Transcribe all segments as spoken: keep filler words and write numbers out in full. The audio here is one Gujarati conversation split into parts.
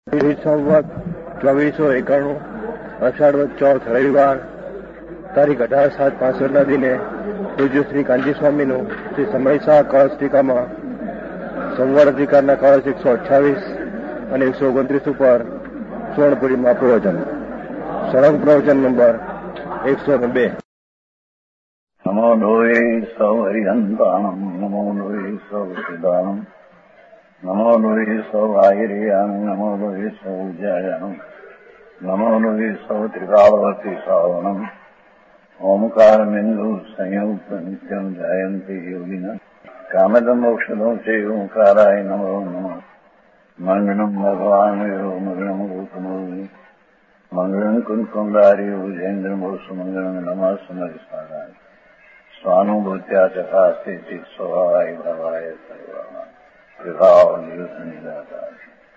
સંવત ચોવીસો એકાણું અષાઢ ચોથ રવિવાર તારીખ અઢાર સાત પાસઠના દિને પૂજ્ય શ્રી કાંજી સ્વામીનું શ્રી સમયસા કળશટીકામાં સંવર અધિકારના કળશ એકસો અઠ્ઠાવીસ અને એકસો ઓગણત્રીસ ઉપર સુવર્ણપુરીમાં પ્રવચન સળંગ પ્રવચન નંબર એકસો ને બે. નમો લોહે સૌ હરિહંતાણમ નમો લોહે સૌ સિદ્ધાણમ નમો લોહે સૌ આયર્યામ નમો લોહે સૌ જયામ નમો લોહે સૌ ત્રિકાળવતી શ્રાવણમ ઓમકાર બિંદુ સંયુક્ત નિત્યમ જયંતી યોગિના કામદ મોક્ષદો છે ઓંકારાય નમો નમઃ. મંગળમ ભગવાન મંગળમ ગોતમોહિ મંગળમ કુંકુંડારી ઉજેન્દ્રમોષ મંગળમ નમઃ સમરિસારાય સ્વાનુભૂત્યા ચકાસ્તે ચિત સ્વભાવાય ભવાય સર્વા વિભાવ નિયુત નિરાકાર.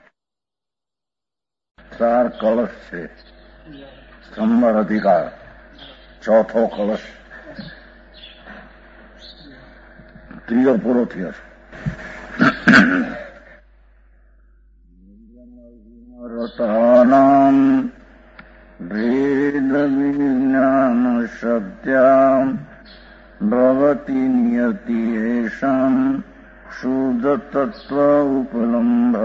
ચાર કળશ છે. સંવર અધિકાર ચોથો કળશ ત્રીજો પૂરો થયો છે. રતાનામ ભેદ વિજ્ઞાન સત્યામ ભવતી નિયતિ એષામ શુદ્ધ તત્વ ઉપલંભ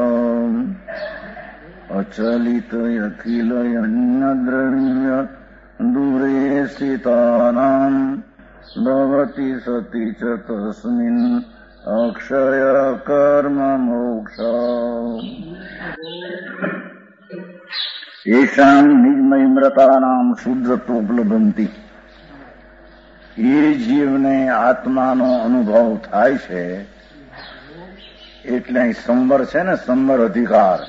અચલિત અખિલ અન્ય દ્રવ્ય દૂરે સ્થિતાનામ ભવતી સતી ચ તસ્મિન અક્ષય કર્મ મોક્ષ એષામ નિજમયમ્રતાનામ શુદ્ધત્વોપલબ્ધંતિ. એ જીવને આત્માનો અનુભવ થાય છે એટલે અહીં સંવર છે ને, સંવર અધિકાર.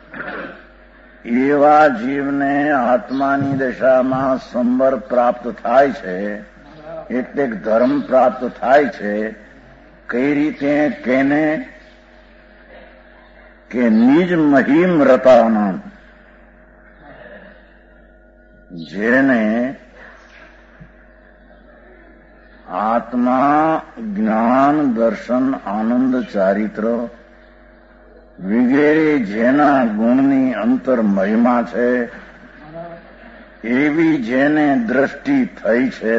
એવા જીવને આત્માની દશામાં સંવર પ્રાપ્ત થાય છે એટલે ધર્મ પ્રાપ્ત થાય છે. કઈ રીતે? કેને? કે નિજ મહિમ રતાનામ, જેને આત્મા જ્ઞાન દર્શન આનંદ ચારિત્ર વગેરે જેના ગુણની અંતર મહિમા છે એવી જેને દ્રષ્ટિ થઈ છે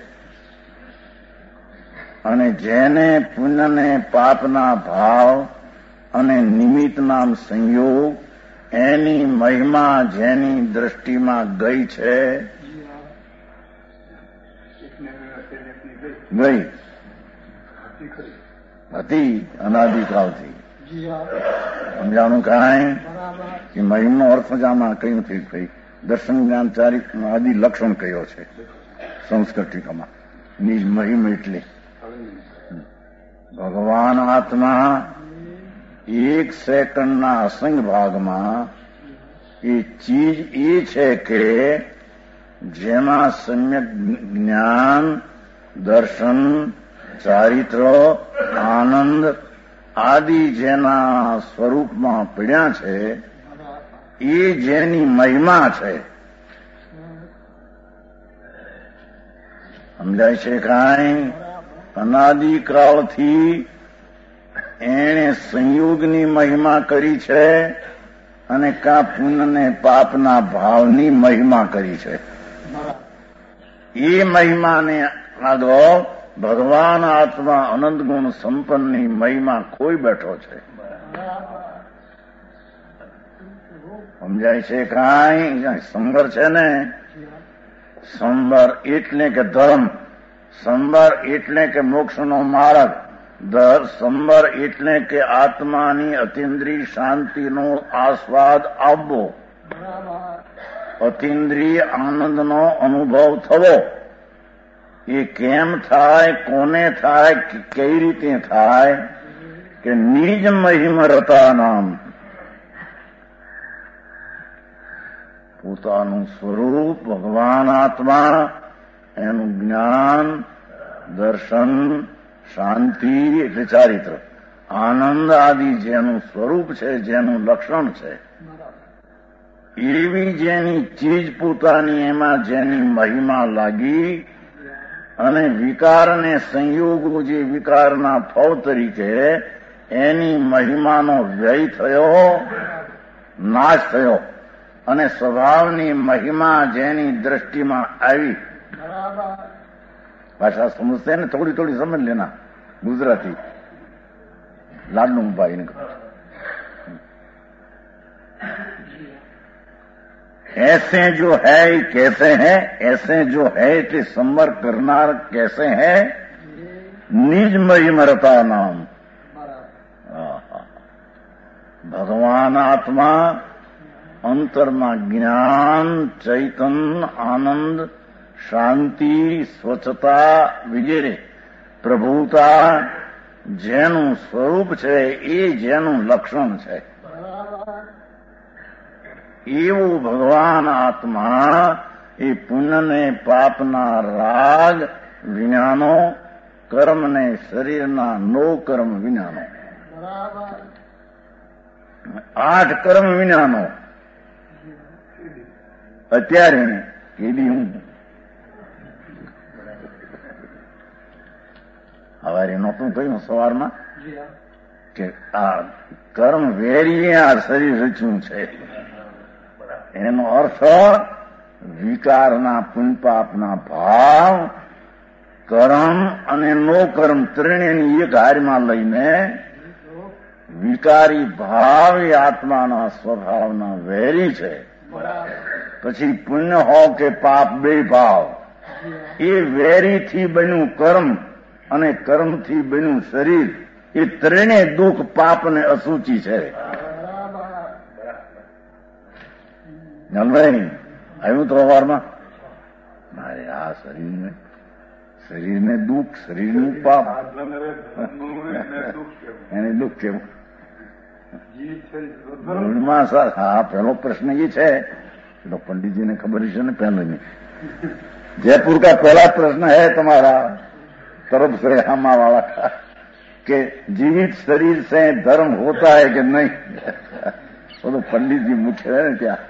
અને જેને પુણ્યને પાપના ભાવ અને નિમિત્ત નામ સંયોગ એની મહિમા જેની દ્રષ્ટિમાં ગઈ છે ગઈ હતી અનાદિકાળથી. સમજાણું કાંઈ કે મહિમનો અર્થ આમાં કયું થઈ ભાઈ દર્શન જ્ઞાન ચારિત્ર આદિ લક્ષણ કયો છે સંસ્કૃત ટીકામાં. નિજ મહિમ એટલે ભગવાન આત્મા એક સેકન્ડના અસંગ ભાગમાં એ ચીજ એ છે કે જેમાં સમ્યક જ્ઞાન દર્શન ચારિત્ર આનંદ આદિ જેના સ્વરૂપમાં પડ્યા છે એ જેની મહિમા છે. સમજાય છે કાંઈ? અનાદિકાળથી એણે સંયોગની મહિમા કરી છે અને કા પુણ્યને પાપના ભાવની મહિમા કરી છે. એ મહિમાને આગળ ભગવાન આત્મા અનંત ગુણ સંપન્નની મહિમા કોઈ બેઠો છે. સમજાય છે કાંઈ? સંવર છે ને, સંવર એટલે કે ધર્મ, સંવર એટલે કે મોક્ષનો માર્ગ, સંવર એટલે કે આત્માની અતિન્દ્રિય શાંતિનો આસ્વાદ આવવો, અતિન્દ્રિય આનંદનો અનુભવ થવો. એ કેમ થાય, કોને થાય, કઈ રીતે થાય? કે નિજ મહિમ રતાનામ, પોતાનું સ્વરૂપ ભગવાન આત્મા, એનું જ્ઞાન દર્શન શાંતિ એટલે ચારિત્ર આનંદ આદિ જેનું સ્વરૂપ છે, જેનું લક્ષણ છે, એવી જેની ચીજ પોતાની એમાં જેની મહિમા લાગી અને વિકારને સંયોગો જે વિકારના ફળ તરીકે એની મહિમાનો વ્યય થયો નાશ થયો અને સ્વભાવની મહિમા જેની દ્રષ્ટિમાં આવી. ભાષા સમજते हैं थोड़ी थोड़ी समझ लेना गुजराती लाडनू भाई ने ऐसे जो है कैसे हैं ऐसे जो है એટલે સંવર કરનાર कैसे है નિજ મહિમરતા નામ. ભગવાન આત્મા અંતરમાં જ્ઞાન ચૈતન આનંદ શાંતિ સ્વચ્છતા વગેરે પ્રભુતા જેનું સ્વરૂપ છે એ જેનું લક્ષણ છે એવું ભગવાન આત્મા એ પુણ્યને પાપના રાગ વિજ્ઞાનો કર્મને શરીરના નો કર્મ વિજ્ઞાનો આઠ કર્મ વિજ્ઞાનો અત્યારે કેદી હું સવારે નહોતું કહ્યું સવારમાં કે આ કર્મ વેરીએ આ શરીર રચ્યું છે. એનો અર્થ વિકારના પુણ્યપાપના ભાવ કર્મ અને નો કર્મ ત્રણેયની એક હારમાં લઈને વિકારી ભાવ એ આત્માના સ્વભાવના વેરી છે. પછી પુણ્ય હો કે પાપ બે ભાવ એ વેરીથી બન્યું કર્મ અને કર્મથી બન્યું શરીર એ ત્રણેય દુઃખ પાપ ને અસુચિ છે. આવ્યું તો સવારમાં મારે આ શરીરને શરીરને દુઃખ શરીરનું પાપ એને દુઃખ કેવું મૂળમાં સર હા પહેલો પ્રશ્ન એ છે પેલો પંડિતજીને ખબર છે ને પહેલો નહીં जयपुर का पहला प्रश्न है तुम्हारा तरफ से हमा वाला का कि जीवित शरीर से धर्म होता है कि नहीं. वो तो पंडित जी मुख्य है ना क्या.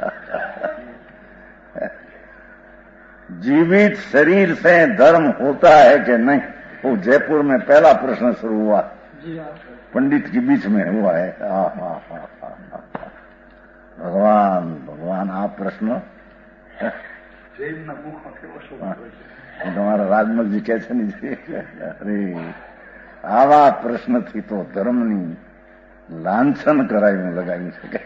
जीवित शरीर से धर्म होता है कि नहीं, वो जयपुर में पहला प्रश्न शुरू हुआ पंडित के बीच में हुआ है. हाँ हाँ हाँ हाँ भगवान भगवान आप प्रश्न તમારા રાજમલજી કે છે ને અરે આવા પ્રશ્નથી તો ધર્મની લાંછન કરાયું લગાવી શકે.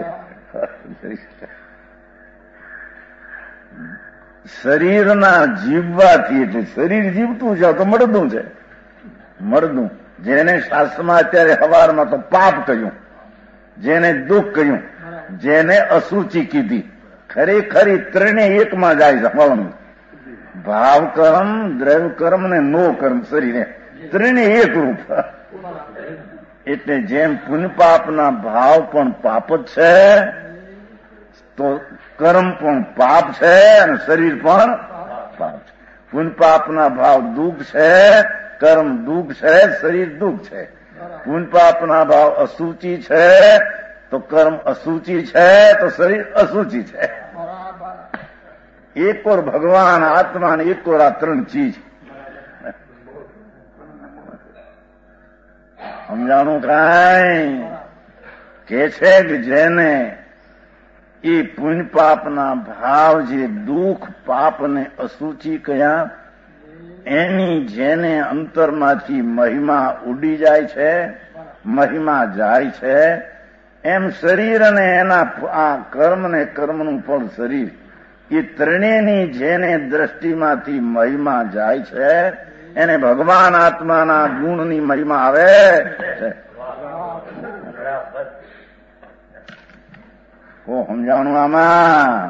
શરીરના જીવવાથી એટલે શરીર જીવતું છે તો મળદું છે મળદું. જેને શાસ્ત્રમાં અત્યારે હવારમાં તો પાપ કહ્યું, જેને દુઃખ કહ્યું, જેને અસુચિ કીધી, ખરેખર ત્રણેય એકમાં જાય છે. ફળનું ભાવ કર્મ દ્રવ્ય કર્મ ને નો કર્મ શરીરે ત્રણેય એક રૂપ. એટલે જેમ પુણ્ય પાપના ભાવ પણ પાપ જ છે તો કર્મ પણ પાપ છે અને શરીર પણ પાપ છે. પુણ્ય પાપના ભાવ દુઃખ છે, કર્મ દુઃખ છે, શરીર દુઃખ છે. પુણ્ય પાપના ભાવ અસુચિ છે તો કર્મ અસુચિ છે તો શરીર અસુચિ છે. એક ઓર ભગવાન આત્મા ને એક ઓર આ ત્રણ ચીજ સમજાણું કાંઈ કે છે કે જેને એ પુણ્ય પાપના ભાવ જે દુઃખ પાપ ને અસુચિ કયા એની જેને અંતરમાંથી મહિમા ઉડી જાય છે, મહિમા જાય છે, એમ શરીર અને એના આ કર્મ ને કર્મનું ફળ શરીર એ ત્રણેયની જેને દ્રષ્ટિમાંથી મહિમા જાય છે એને ભગવાન આત્માના ગુણની મહિમા આવે છે. કો સમજાણું આમાં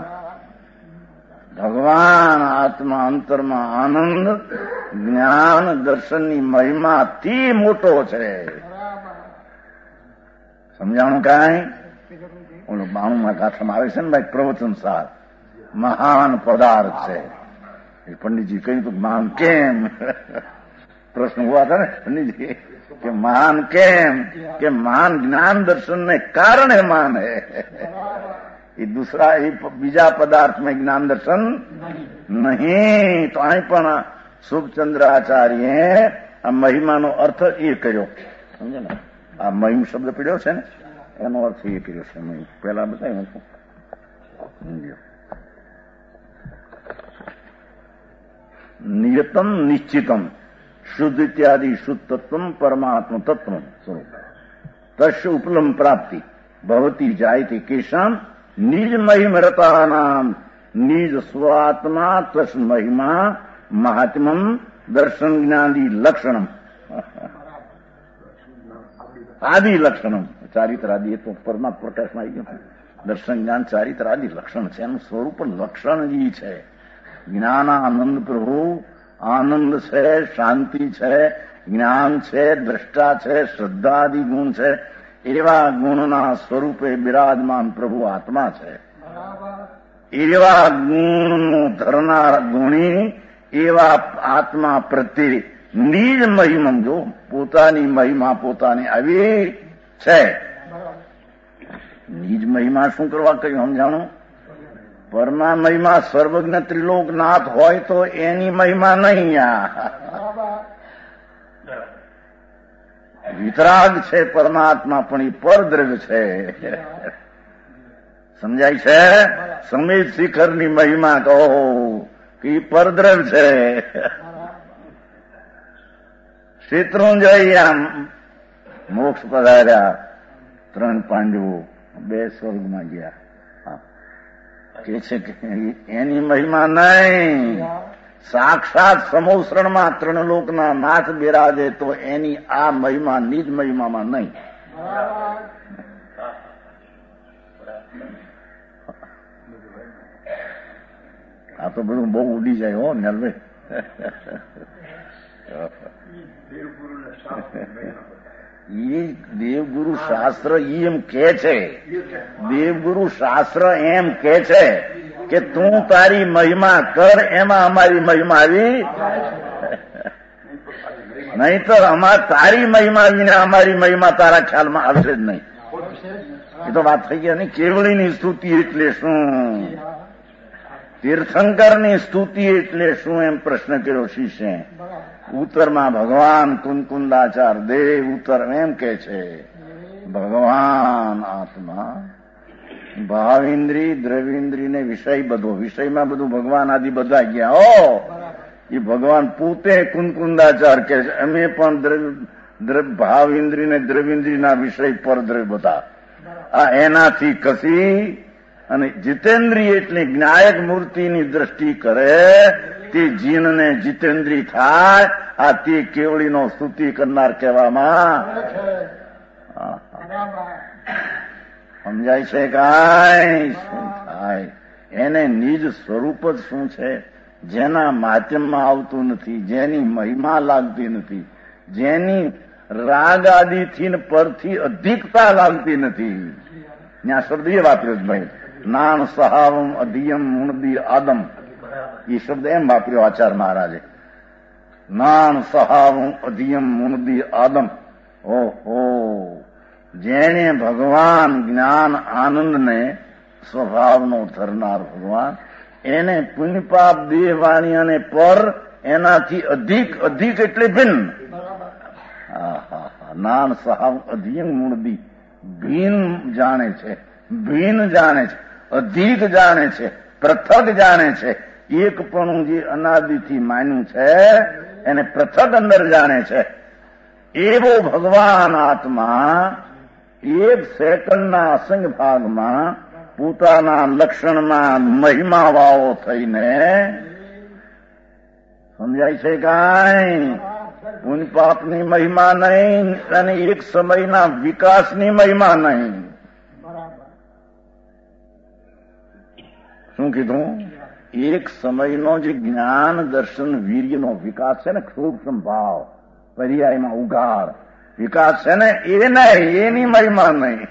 ભગવાન આત્મા અંતરમાં આનંદ જ્ઞાન દર્શનની મહિમાથી મોટો છે. સમજાણું કાંઈ ઓલું બાણુમાં ગાથામાં આવે છે ને ભાઈ પ્રવચન સાર મહાન પદાર્થ છે. એ પંડિતજી કહ્યું તો મહાન કેમ પ્રશ્ન હુआ था ને પંડિતજી કે મહાન કેમ કે મહાન જ્ઞાન દર્શન ને કારણે મહાન है. એ दूसरा એ બીજા પદાર્થ में જ્ઞાન દર્શન નહીં. તો અહીં પણ શુભચંદ્ર આચાર્ય આ મહિમાનો અર્થ એ કર્યો સમજો ને. આ મહિમ શબ્દ પીડ્યો છે ને એનો અર્થ એ કર્યો છે મેં પહેલા બતાવ્યું હતું. નિયતમ નિશ્ચિતમ શુદ્ધ ઇત્યાદિ શુદ્ધ તત્વ પરમાત્મ તત્વ સ્વરૂપ તસ્ય ઉપલમ પ્રાપ્તિ ભવતી જાયતી કેશામ નિજ મહિમરતાનામ નિજ સ્વાત્મા તસ મહિમા મહાત્મમ દર્શન જ્ઞાદી લક્ષણમ આદિ લક્ષણમ ચારિત્રાદિ એ તો પરમાત્મા પ્રકાશમાં આવી ગયું. દર્શન જ્ઞાન ચારિત્રાદિ લક્ષણ છે, એનું સ્વરૂપ લક્ષણ જ છે. જ્ઞાન આનંદ પ્રભુ આનંદ છે, શાંતિ છે, જ્ઞાન છે, દ્રષ્ટા છે, શ્રદ્ધાદિ ગુણ છે. એવા ગુણના સ્વરૂપે બિરાજમાન પ્રભુ આત્મા છે. એવા ગુણનું ધરનાર ગુણી એવા આત્મા પ્રત્યે નિજ મહિમમ, જો પોતાની મહિમા પોતાની આવી છે. નિજ મહિમા શું કરવા કહ્યું સમજાણું? પરમા મહિમા સર્વજ્ઞ ત્રિલોકનાથ હોય તો એની મહિમા નહીં. વિતરાગ છે પરમાત્મા, પણ એ પરદ્રવ્ય છે. સમજાય છે? સમિત શિખરની મહિમા કહો કે એ પરદ્રવ્ય છે. શેત્રુંજય આમ મોક્ષ પધાર્યા, ત્રણ પાંડવો બે સ્વર્ગમાં ગયા. કે છે કે એની મહિમા નહીં. સાક્ષાત સમોસરણમાં ત્રણ લોકના નાથ બિરાજે તો એની આ મહિમા નિજ મહિમામાં નહીં. આ તો બધું બહુ ઉડી જાય હો નલભાઈ. એ દેવગુરુ શાસ્ત્ર એમ કે છે, દેવગુરુ શાસ્ત્ર એમ કે છે કે તું તારી મહિમા કર, એમાં અમારી મહિમા આવી નહીં તો અમાર તારી મહિમા આવીને અમારી મહિમા તારા ખ્યાલમાં આવશે જ નહીં. એ તો વાત થઈ ગયા ને. કેવળીની સ્તુતિ એટલે શું, તીર્થંકરની સ્તુતિ એટલે શું, એમ પ્રશ્ન કર્યો શિષ્ય. ઉત્તરમાં ભગવાન કુંકુંદાચાર દેવ ઉત્તર એમ કે છે, ભગવાન આત્મા ભાવિન્દ્રી દ્રવિન્દ્રી ને વિષય બધો, વિષયમાં બધું ભગવાન આદિ બધા ગયા. ઓ એ ભગવાન પોતે કુંકુંદાચાર કે છે અમે પણ ભાવિન્દ્રી ને દ્રવિન્દ્રીના વિષય પર દ્રવ્ય બધા. આ એનાથી કસી અને જીતેન્દ્રિય એટલે જ્ઞાયક મૂર્તિની દ્રષ્ટિ કરે તે જીનને જીતેન્દ્રિય થાય. આ તે કેવળીનો સ્તુતિ કરનાર કહેવામાં સમજાય છે. કાંઈ શું થાય? એને નિજ સ્વરૂપ જ શું છે, જેના માધ્યમમાં આવતું નથી, જેની મહિમા લાગતી નથી, જેની રાગ આદિથી પરથી અધિકતા લાગતી નથી. ત્યાં શબ્દ એ વાપર્યો જ ભાઈ, નાણ સહાવમ અધિયમ મુણદી આદમ. એ શબ્દ એમ વાપર્યો આચાર્ય મહારાજે, નાણ સહાવમ અધિયમ મુણદી આદમ. ઓહો, જેને ભગવાન જ્ઞાન આનંદને સ્વભાવનો ધરનાર ભગવાન, એને પુણ્યપાપ દેહ વાણી અને પર એનાથી અધિક, અધિક એટલે ભિન્ન. નાન સહાવ અધિયમ મુણદી, ભિન્ન જાણે છે, ભિન્ન જાણે છે, અધિક જાણે છે, પૃથક જાણે છે. એક પણ જે અનાદિથી માન્યું છે એને પૃથક અંદર જાણે છે. એવો ભગવાન આત્મા એક સેકન્ડના અસંગ ભાગમાં પોતાના લક્ષણમાં મહિમા વાળો થઈને, સમજાય છે કાંઈ? પુણ્ય પાપની મહિમા નહીં અને એક સમયના વિકાસની મહિમા નહીં. શું કીધું? એક સમયનો જે જ્ઞાન દર્શન વીર્યનો વિકાસ છે ને, સૂક્ષ્મ ભાવ પર્યાયમાં ઉગાડ વિકાસ છે ને, એ નહીં, એની મહિમા નહીં.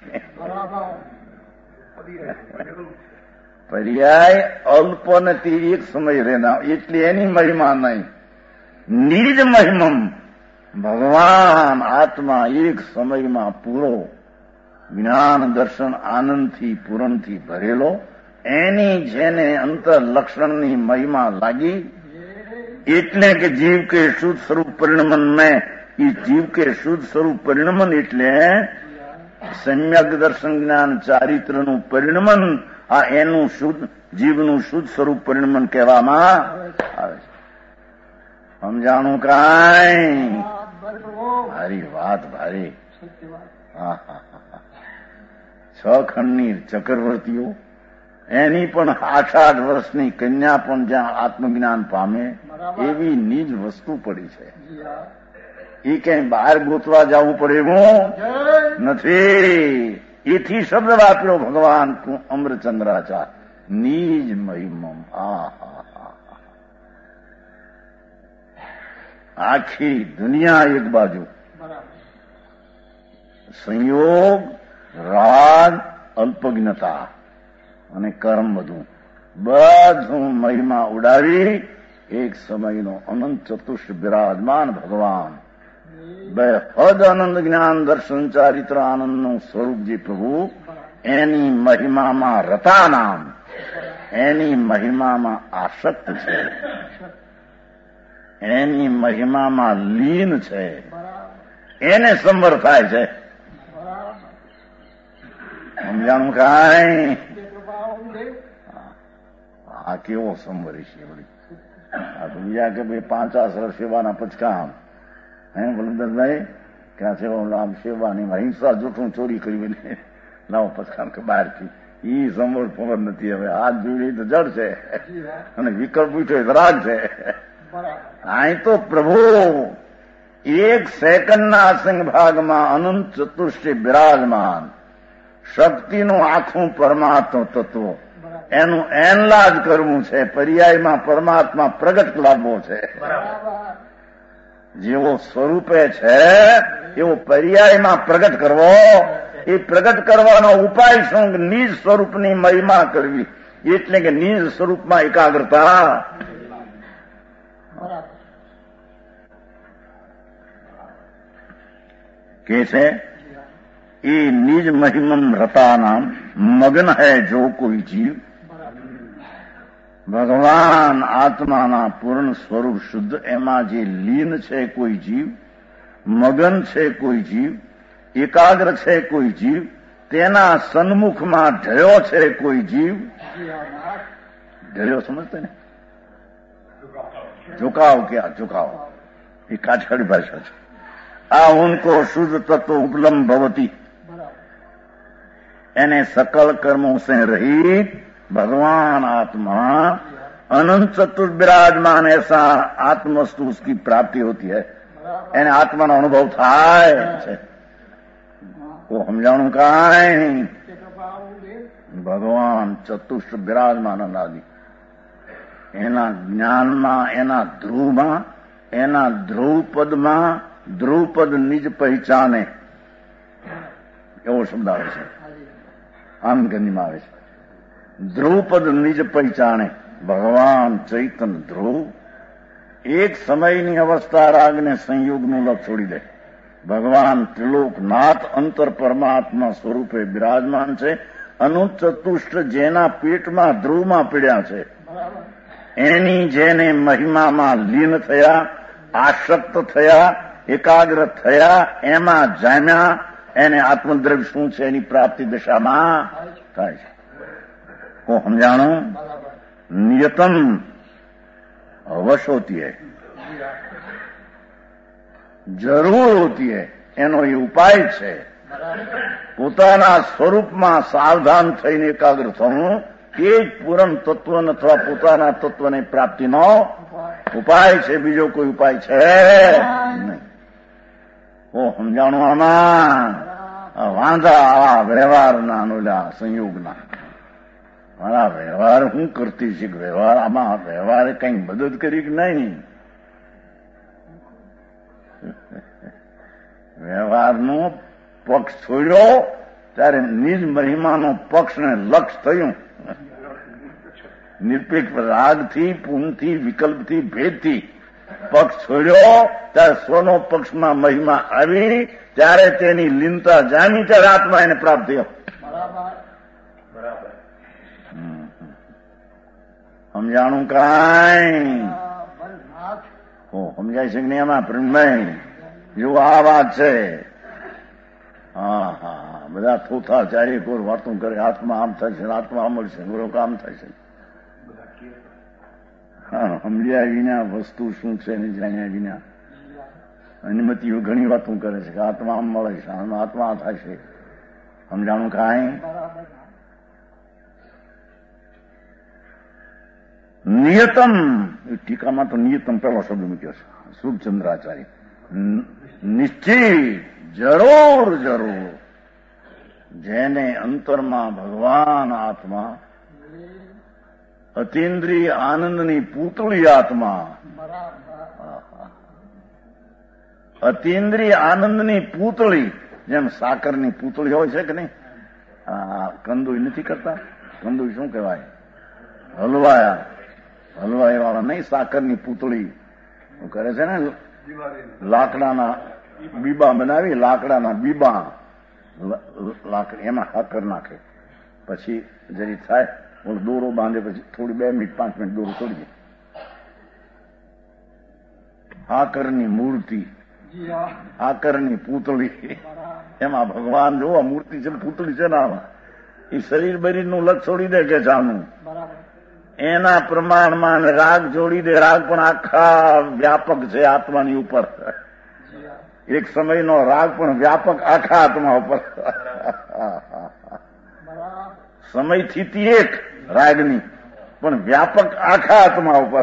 પર્યાય અલ્પ નથી, એક સમય રહેના, એટલે એની મહિમા નહીં. નિજ મહિમમ ભગવાન આત્મા એક સમયમાં પૂરો જ્ઞાન દર્શન આનંદથી પૂરણથી ભરેલો, એની જેને અંતર લક્ષણની મહિમા લાગી, એટલે કે જીવ કે શુદ્ધ સ્વરૂપ પરિણમન મેં, એ જીવ કે શુદ્ધ સ્વરૂપ પરિણમન એટલે સમ્યક દર્શન જ્ઞાન ચારિત્રનું પરિણમન, આ એનું શુદ્ધ જીવનું શુદ્ધ સ્વરૂપ પરિણમન કહેવામાં આવે છે. સમજાણું કાંઈ? ભારી વાત, ભારી. હા હા હા. છ ખંડની ચક્રવર્તીઓ, એની પણ આઠ આઠ વર્ષની કન્યા પણ જ્યાં આત્મજ્ઞાન પામે એવી નીજ વસ્તુ પડી છે. એ ક્યાંય બહાર ગોતવા જવું પડે એવું નથી. એથી શબ્દ વાપર્યો ભગવાન અમરચંદ્રાચાર્ય, નીજ મહિમમ. આ આખી દુનિયા એક બાજુ, સંયોગ, રાગ, અલ્પજ્ઞતા અને કર્મ બધું બધું મહિમા ઉડાવી એક સમયનો અનંત ચતુષ્ટ બિરાજમાન ભગવાન, બે હદ આનંદ જ્ઞાન દર્શન ચારિત્ર આનંદનું સ્વરૂપ જે પ્રભુ, એની મહિમામાં રતા નામ, એની મહિમામાં આસક્ત છે, એની મહિમામાં લીન છે, એને સંવર થાય છે. સમજાણું કાંઈ? આ કેવો સંવરી છે વળી. આ તો બીજા કે ભાઈ પાંચ આસર સેવાના પચકામ, હે બલદરભાઈ, ક્યાં સેવા આમ સેવાની હિંસા જૂઠું ચોરી કરી લાવો પચકામ કે બહારથી. ઈ સંવર ફવર નથી. હવે હાથ જોડી તો જડ છે અને વિકલ્પ ઉઠ્યો તો રાગ છે. અહીં તો પ્રભુ એક સેકન્ડના અસંગ ભાગમાં અનંત ચતુષ્ટય બિરાજમાન, શક્તિનું આખું પરમાત્મ તત્વ, એનું એનલાજ કરવું છે, પર્યાયમાં પરમાત્મા પ્રગટ લાવવો છે. જેવો સ્વરૂપે છે એવો પર્યાયમાં પ્રગટ કરવો. એ પ્રગટ કરવાનો ઉપાય શું? નિજ સ્વરૂપની મહિમા કરવી, એટલે કે નિજ સ્વરૂપમાં એકાગ્રતા. કે છે એ નિજ મહિમમ રતા નામ મગ્ન હૈ જો કોઈ જીવ. ભગવાન આત્માના પૂર્ણ સ્વરૂપ શુદ્ધ એમાં જે લીન છે કોઈ જીવ, મગન છે કોઈ જીવ, એકાગ્ર છે કોઈ જીવ, તેના સન્મુખમાં ઢળ્યો છે કોઈ જીવ. ઢળ્યો સમજते ને? झुकाव क्या झुकाव, ये काठियावाड़ी भाषा है. आ उनको शुद्ध तत्व उपलम्ब भवती, यानी सकल कर्मों से रहित भगवान आत्मा अनंत चतुर्थ विराजमान, ऐसा आत्मवस्तु उसकी प्राप्ति होती है. यानी आत्मा નો અનુભવ થાય છે. તો સમજાણું કાંઈ? ભગવાન ચતુષ્ટ બિરાજમાન અનાદિ, એના જ્ઞાનમાં, એના ધ્રુવમાં, એના ધ્રુવપદમાં, ધ્રુવપદ નિજ પહેચાને એવો શબ્દ આવે છે, આમ ગંદીમાં આવે છે. ધ્રુવપદ નિજ પહેચાને, ભગવાન ચૈતન ધ્રુવ એક સમયની અવસ્થા રાગને સંયોગનું લક્ષ છોડી દે. ભગવાન ત્રિલોકનાથ અંતર પરમાત્મા સ્વરૂપે બિરાજમાન છે. અનંત ચતુષ્ટ જેના પેટમાં ધ્રુવમાં પીડ્યા છે, એની જેને મહિમામાં લીન થયા, આસક્ત થયા, એકાગ્ર થયા, એમાં જામ્યા, એને આત્મદ્રવ્ય શું છે એની પ્રાપ્તિ દશામાં થાય છે. को समझाणो नियतम अवश्य होती है, જરૂર હોતી है, એનો એ ઉપાય છે. પોતાના સ્વરૂપમાં સાવધાન થઈને એકાગ્ર થવું એ જ પૂરણ તત્વ અથવા પોતાના તત્વની પ્રાપ્તિનો ઉપાય છે. બીજો કોઈ ઉપાય છે નહીં. ઓ સમજાણું? આમાં વાંધા આવા વ્યવહારના નોલા સંયોગના. મારા વ્યવહાર હું કરતી છે, વ્યવહાર આમાં વ્યવહારે કંઈક મદદ કરી કે નહીં? વ્યવહારનો પક્ષ છોડ્યો ત્યારે નિજ મહિમાનો પક્ષને લક્ષ થયું. નિરપેક્ષ રાગથી, પૂનથી, વિકલ્પથી, ભેદથી પક્ષ છોડ્યો ત્યારે સ્વનો પક્ષમાં મહિમા આવી, ત્યારે તેની લીનતા જામી, ત્યારે આત્મા એને પ્રાપ્ત થયો. સમજાણું કાંઈ? સમજાય છે કે નહીં? એમાં પ્રેમભાઈ જો આ વાત છે. હા હા બધા થોથા ચારે કોર વાતો કરે, આત્મા આમ થશે, આત્મા આમ મળશે, ગુરુ કામ થશે. હા, સમજ્યા વિના વસ્તુ શું છે ને જાણ્યા વિના અનુમતિઓ ઘણી વાતો કરે છે કે આત્મા આમ મળે છે, આત્મા થશે, સમજાણું કાંઈ. નિયતમ, એ ટીકામાં તો નિયતમ પહેલો શબ્દ મૂક્યો છે સુખચંદ્રાચાર્ય. નિશ્ચિત, જરૂર જરૂર, જેને અંતરમાં ભગવાન આત્મા, અતિન્દ્રિય આનંદની પૂતળી આત્મા, અતિન્દ્રિય આનંદની પૂતળી, જેમ સાકરની પૂતળી હોય છે કે નહીં, કંદુઈ નથી કરતા, કંદુઈ શું કહેવાય, હલવાયા, હલવાઈ વાળા નહીં, સાકરની પૂતળી કરે છે ને, લાકડાના બીબા બનાવી, લાકડાના બીબા લાકડી એમાં સાકર નાખે, પછી જરી થાય ઓલો દોરો બાંધે, પછી થોડી બે મિનિટ પાંચ મિનિટ દોરો છોડી દે. સાકરની મૂર્તિ, સાકરની પૂતળી, એમાં ભગવાન જો મૂર્તિ છે પૂતળી છે ને, એ શરીર બરીરનું લક્ષ છોડી દે કે જાનું, એના પ્રમાણમાં રાગ જોડી દે. રાગ પણ આખા વ્યાપક છે આત્માની ઉપર. એક સમયનો રાગ પણ વ્યાપક આખા આત્મા ઉપર. સમયથી તી એક રાગની, પણ વ્યાપક આખા આત્મા ઉપર.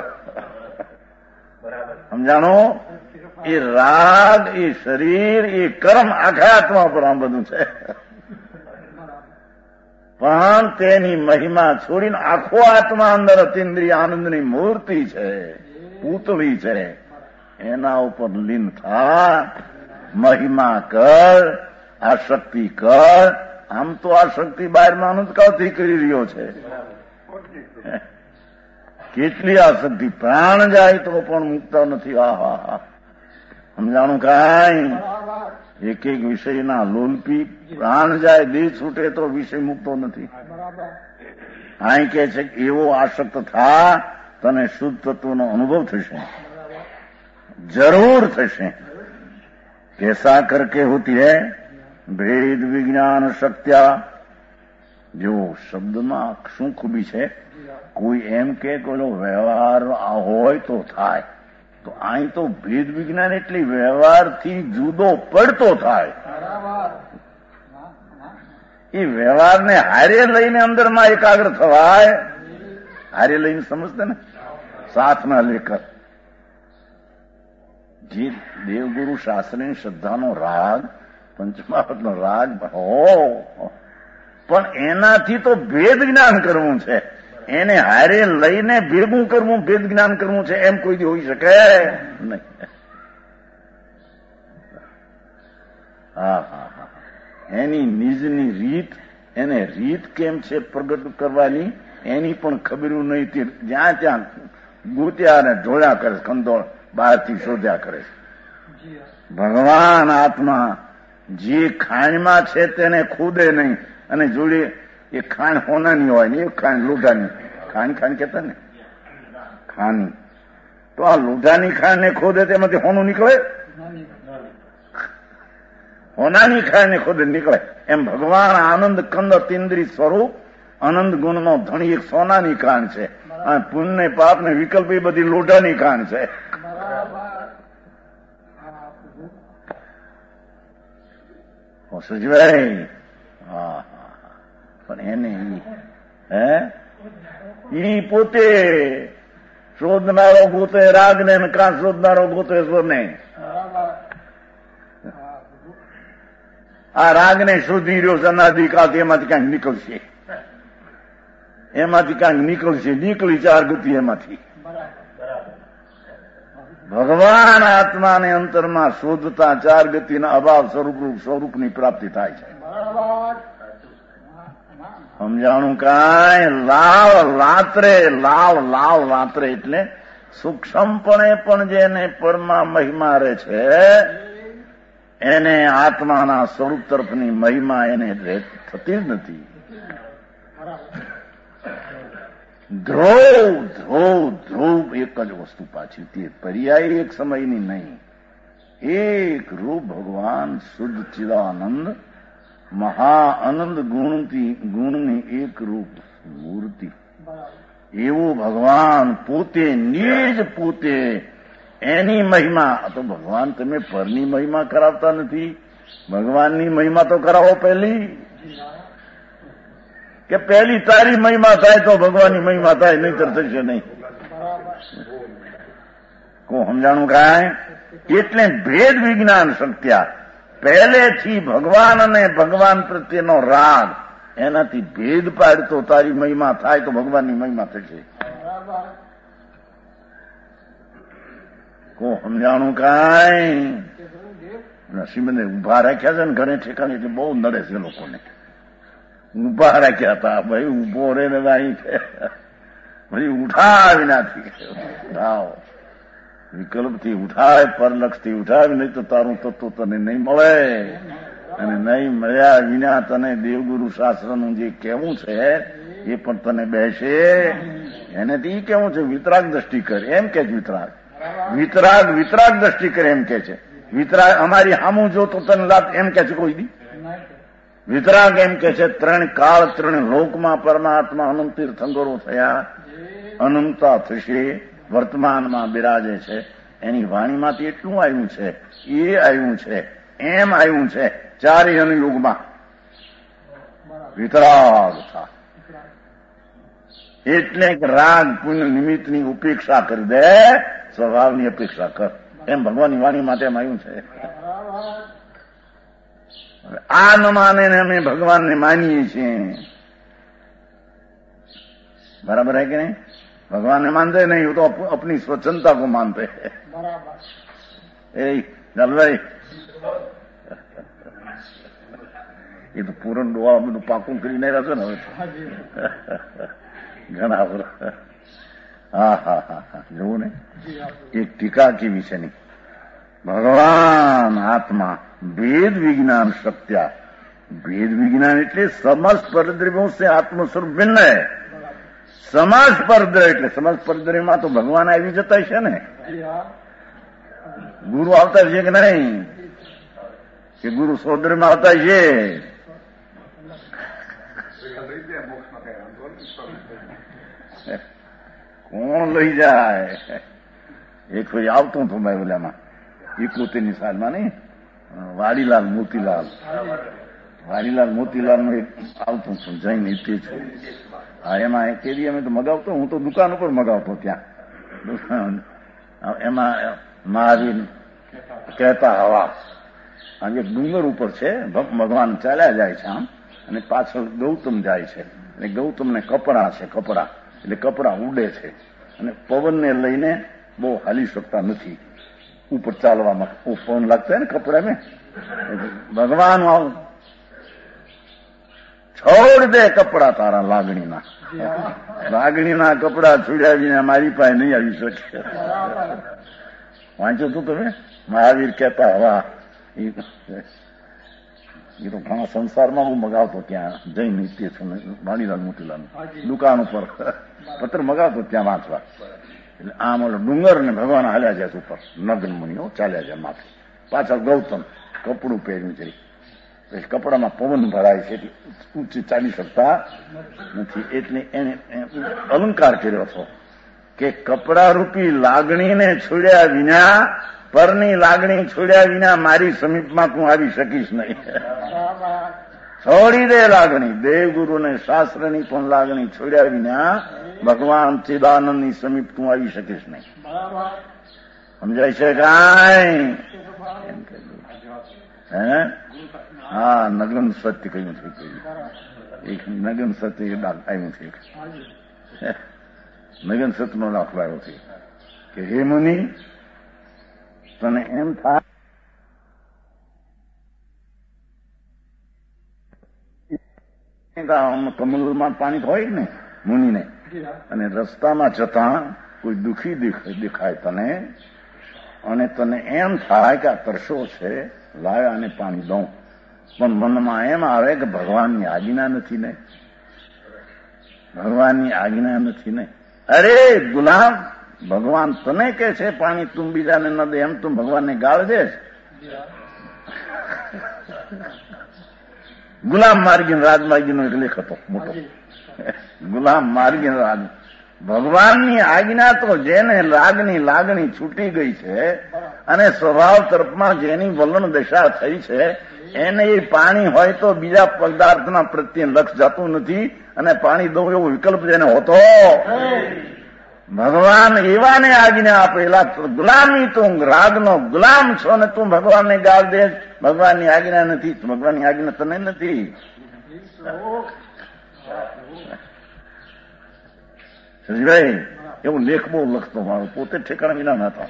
સમજાણો? એ રાગ, એ શરીર, એ કર્મ આખા આત્મા ઉપર આમ બધું છે. પણ તેની મહિમા છોડીને આખો આત્મા અંદર અતિન્દ્રિય આનંદની મૂર્તિ છે, પૂતળી છે, એના ઉપર લીન થા, મહિમા કર, આસક્તિ કર. આમ તો આસક્તિ બહારમાં અનંતકાળથી કરી રહ્યો છે. કેટલી આસક્તિ, પ્રાણ જાય તો પણ મુકતા નથી. આ હા હા, સમજાણું કાંઈ? એક એક વિષયના લોલપી, પ્રાણ જાય, દેહ છૂટે તો વિષય મૂકતો નથી. અહીં કે છે કે એવો આસક્ત થા, તને શુદ્ધ તત્વનો અનુભવ થશે, જરૂર થશે. कैसा करके होती है भेद विज्ञान शक्त्या. જો શબ્દમાં શું ખૂબી છે, કોઈ એમ કે કોઈનો વ્યવહાર હોય તો થાય, તો અહીં તો ભેદ વિજ્ઞાન એટલે વ્યવહારથી જુદો પડતો થાય. એ વ્યવહારને હારે લઈને અંદરમાં એકાગ્ર થવાય. હારે લઈને સમજते ને, સાથના લેકર. જે દેવગુરુ શાસ્ત્રની શ્રદ્ધાનો રાગ, પંચમહાભૂતનો રાગ હો, પણ એનાથી તો ભેદ જ્ઞાન કરવું છે, એને હારે લઈને ભેગું કરવું, ભેદ જ્ઞાન કરવું છે, એમ કોઈ દી હોઈ શકે નહીં. હા હા હા, એની નિજની રીત, એને રીત કેમ છે પ્રગટ કરવાની, એની પણ ખબર નહીં. તે જ્યાં ત્યાં ગોત્યા અને ઢોળ્યા કરે, કંદોળ બહારથી શોધ્યા કરે છે. ભગવાન આત્મા જે ખાણમાં છે તેને ખોદે નહીં, અને જોડે એ ખાણ હોનાની હોય ને, એ ખાણ લોઢાની ખાણ, ખાણ કેતા ને ખાની, તો આ લોઢાની ખાણ ને ખોદે તેમાંથી હોનું નીકળે, હોનાની ખાણ ને ખોદે નીકળે. એમ ભગવાન આનંદ કંદ અતિન્દ્રિય સ્વરૂપ, આનંદ ગુણનો ધણી એક સોનાની ખાણ છે, અને પુણ્ય પાપ ને વિકલ્પ એ બધી લોઢાની ખાણ છે. સજવાય. હા હા, પણ એને હે ઈ પોતે શોધનારો ગોતે રાગને, કાં શોધનારો ગોતે સ્વરને. આ રાગને શોધી રહ્યો છે અનાદિકાળ, એમાંથી ક્યાંક નીકળશે, એમાંથી ક્યાંક નીકળશે, નીકળી ચાર ગતિ એમાંથી. ભગવાન આત્માને અંતરમાં શોધતા ચાર ગતિના અભાવ સ્વરૂપ સ્વરૂપની પ્રાપ્તિ થાય છે. સમજાણું કાંઈ? લાલ રાત્રે, લાલ લાલ રાત્રે એટલે સૂક્ષ્મપણે પણ જેને પરમાં મહિમા રહે છે, એને આત્માના સ્વરૂપ તરફની મહિમા એને થતી જ નથી. ધ્રુવ ધ્રુવ ધ્રુવ એક જ વસ્તુ પાછી, તે પર્યાય એક સમયની નહીં, એક રૂપ ભગવાન શુદ્ધ ચિદાનંદ મહા અનંત ગુણથી ગુણની એક રૂપ મૂર્તિ એવું ભગવાન પોતે નિજ પોતે એની મહિમા. તો ભગવાન તમે પરની મહિમા કરાવતા નથી, ભગવાનની મહિમા તો કરાવો પહેલી, કે પહેલી તારી મહિમા થાય તો ભગવાનની મહિમા થાય, નહીતર થશે નહીં. કો સમજાણું કાંઈ? એટલે ભેદ વિજ્ઞાન શક્ત્યા પહેલેથી ભગવાન અને ભગવાન પ્રત્યેનો રાગ એનાથી ભેદ પાડતો તારી મહિમા થાય તો ભગવાનની મહિમા થશે. કો સમજાણું કાંઈ? નસીબને ઉભા રાખ્યા છે ને ઘરે ઠેકાણે એટલે બહુ નડે છે લોકોને. ઉભા રાખ્યા હતા ભાઈ, ઉભો રે ને અહીં છે ભાઈ, ઉઠાવી નાખી. ઉઠાવ વિકલ્પથી ઉઠાય, પરલક્ષથી ઉઠાવી, નહીં તો તારું તત્વ તને નહીં મળે. અને નહીં મળ્યા વિના તને દેવગુરુ શાસ્ત્રનું જે કહેવું છે એ પણ તને બેસે. એનેથી કેવું છે? વિતરાગ દ્રષ્ટિ કર એમ કે વિતરાગ વિતરાગ વિતરાગ દ્રષ્ટિ કરે એમ કે છે. વિતરાગ અમારી સામું જો તો તને લાભ એમ કે છે કોઈ દી? વિતરાગ એમ કે છે ત્રણ કાળ ત્રણ લોકમાં પરમાત્મા અનંત તીર્થંકરો થયા, અનંતા થશે, વર્તમાનમાં બિરાજે છે. એની વાણીમાંથી એટલું આવ્યું છે, એ આવ્યું છે, એમ આવ્યું છે ચારે અનુયુગમાં. વિતરાગ થા એટલે કે રાગ પુણ્ય નિમિત્તની ઉપેક્ષા કરી દે, સ્વભાવની અપેક્ષા કર, એમ ભગવાનની વાણી માટે એમ આવ્યું છે. આ ન માને ને અમે ભગવાનને માનીએ છીએ, બરાબર है कि नहीं? भगवान ने मानते नहीं, वो तो अप, अपनी स्वच्छंदता को मानते हैं. ए चल भाई, એ તો પૂરણ ડોવા બધું પાકું કરીને રહેશે ને હવે ઘણા બધા. હા હા હા હા જોવું ને, એક ટીકા કેવી છે ની, ભગવાન આત્મા ભેદ વિજ્ઞાન સત્યા. ભેદ વિજ્ઞાન એટલે સમસ્ત પરદ્રવ્યો સે આત્મ સ્વરૂપ ભિન્ન હૈ. સમાજ પરદ્રવ્ય એટલે સમાજ પરદ્રવ્યમાં તો ભગવાન આવી જતા છે ને, ગુરુ આવતા છે કે નહીં? કે ગુરુ સોદરમાં આવતા છે? કોણ લઈ જાય? એક ભાઈ આવતું હતું ભાઈ ઓલામાં એકોતેરની સાલમાં નહીં, વાડીલાલ મોતીલાલ વાડીલાલ મોતીલાલ નું એક આવતું હતું જઈને તે છું. હા એમાં કેદી અમે તો મગાવતો, હું તો દુકાન ઉપર મગાવતો ત્યાં. એમાં મહાવીર કહેતા હવા આજે ડુંગર ઉપર છે, ભગવાન ચાલ્યા જાય છે આમ, અને પાછળ ગૌતમ જાય છે, અને ગૌતમને કપડા છે, કપડા એટલે કપડા ઉડે છે, અને પવનને લઈને બહુ હાલી શકતા નથી ઉપર ચાલવામાં. પવન લાગતા ને કપડા મેં ભગવાન આવું છોડ દે કપડા તારા લાગણીના, લાગણીના કપડા છોડ્યા વિના મારી પાસે નહીં આવી શકે. વાંચ્યું તું તમે? મહાવીર કહેતા હવા એ તો ઘણા સંસારમાં હું મગાવતો ત્યાં જઈ નીચે છું, વાણીલાલ મોતીલાલ દુકાન ઉપર પત્ર મગાવતો ત્યાં વાંચવા. એટલે આમ ઓલો ડુંગર ને ભગવાન હાલ્યા જાય ઉપર, નગ્ન મુનિઓ ચાલ્યા જાય માથે, પાછળ ગૌતમ કપડું પહેર્યું છે, કપડામાં પવન ભરાય છે, ઊંચી ચાલી શકતા નથી. એટલે એને અલંકાર કર્યો હતો કે કપડા રૂપી લાગણીને છોડ્યા વિના, પરની લાગણી છોડ્યા વિના મારી સમીપમાં તું આવી શકીશ નહીં. છોડી દે લાગણી, દેવગુરુ ને શાસ્ત્રની પણ લાગણી છોડ્યા વિના ભગવાન ચિદાનંદની સમીપ તું આવી શકીશ નહીં. સમજાય છે કાંઈ? એમ કહ્યું હે? હા, નગન સત્ય કહ્યું છે, એક નગન સત્ય આવ્યું છે, નગન સત્યનો દાખલો આવ્યો છે કે હે મુનિ, તને એમ થાય કમલમાં પાણી હોય ને મુનિને, અને રસ્તામાં જતા કોઈ દુઃખી દેખાય તને, અને તને એમ થાય કે આ તરસો છે, લાય અને પાણી દઉં, પણ મનમાં એમ આવે કે ભગવાનની આજ્ઞા નથી ને, ભગવાનની આજ્ઞા નથી ને. અરે ગુલામ, ભગવાન તને કે છે પાણી તું બીજાને ન દે, એમ તું ભગવાનને ગાળ દે. ગુલામ માર્ગી રાજમાર્ગીનો એક લેખ હતો મોટો. ગુલામ માર્ગી રાજ ભગવાનની આજ્ઞા તો જેને રાગની લાગણી છૂટી ગઈ છે અને સ્વભાવ તરફમાં જેની વલણ દશા થઈ છે એને એ પાણી હોય તો બીજા પદાર્થના પ્રત્યે લક્ષ જતું નથી અને પાણી દઉં એવો વિકલ્પ જેને હોતો. ભગવાન એવાને આજ્ઞા આપેલા ગુલામી તું રાગનો ગુલામ છો ને તું ભગવાનને ગાળ દે ભગવાનની આજ્ઞા નથી, ભગવાનની આજ્ઞા તને નથી. ભાઈ એવું લેખ બહુ લખતો મારો, પોતે ઠેકાણા વિના નતા.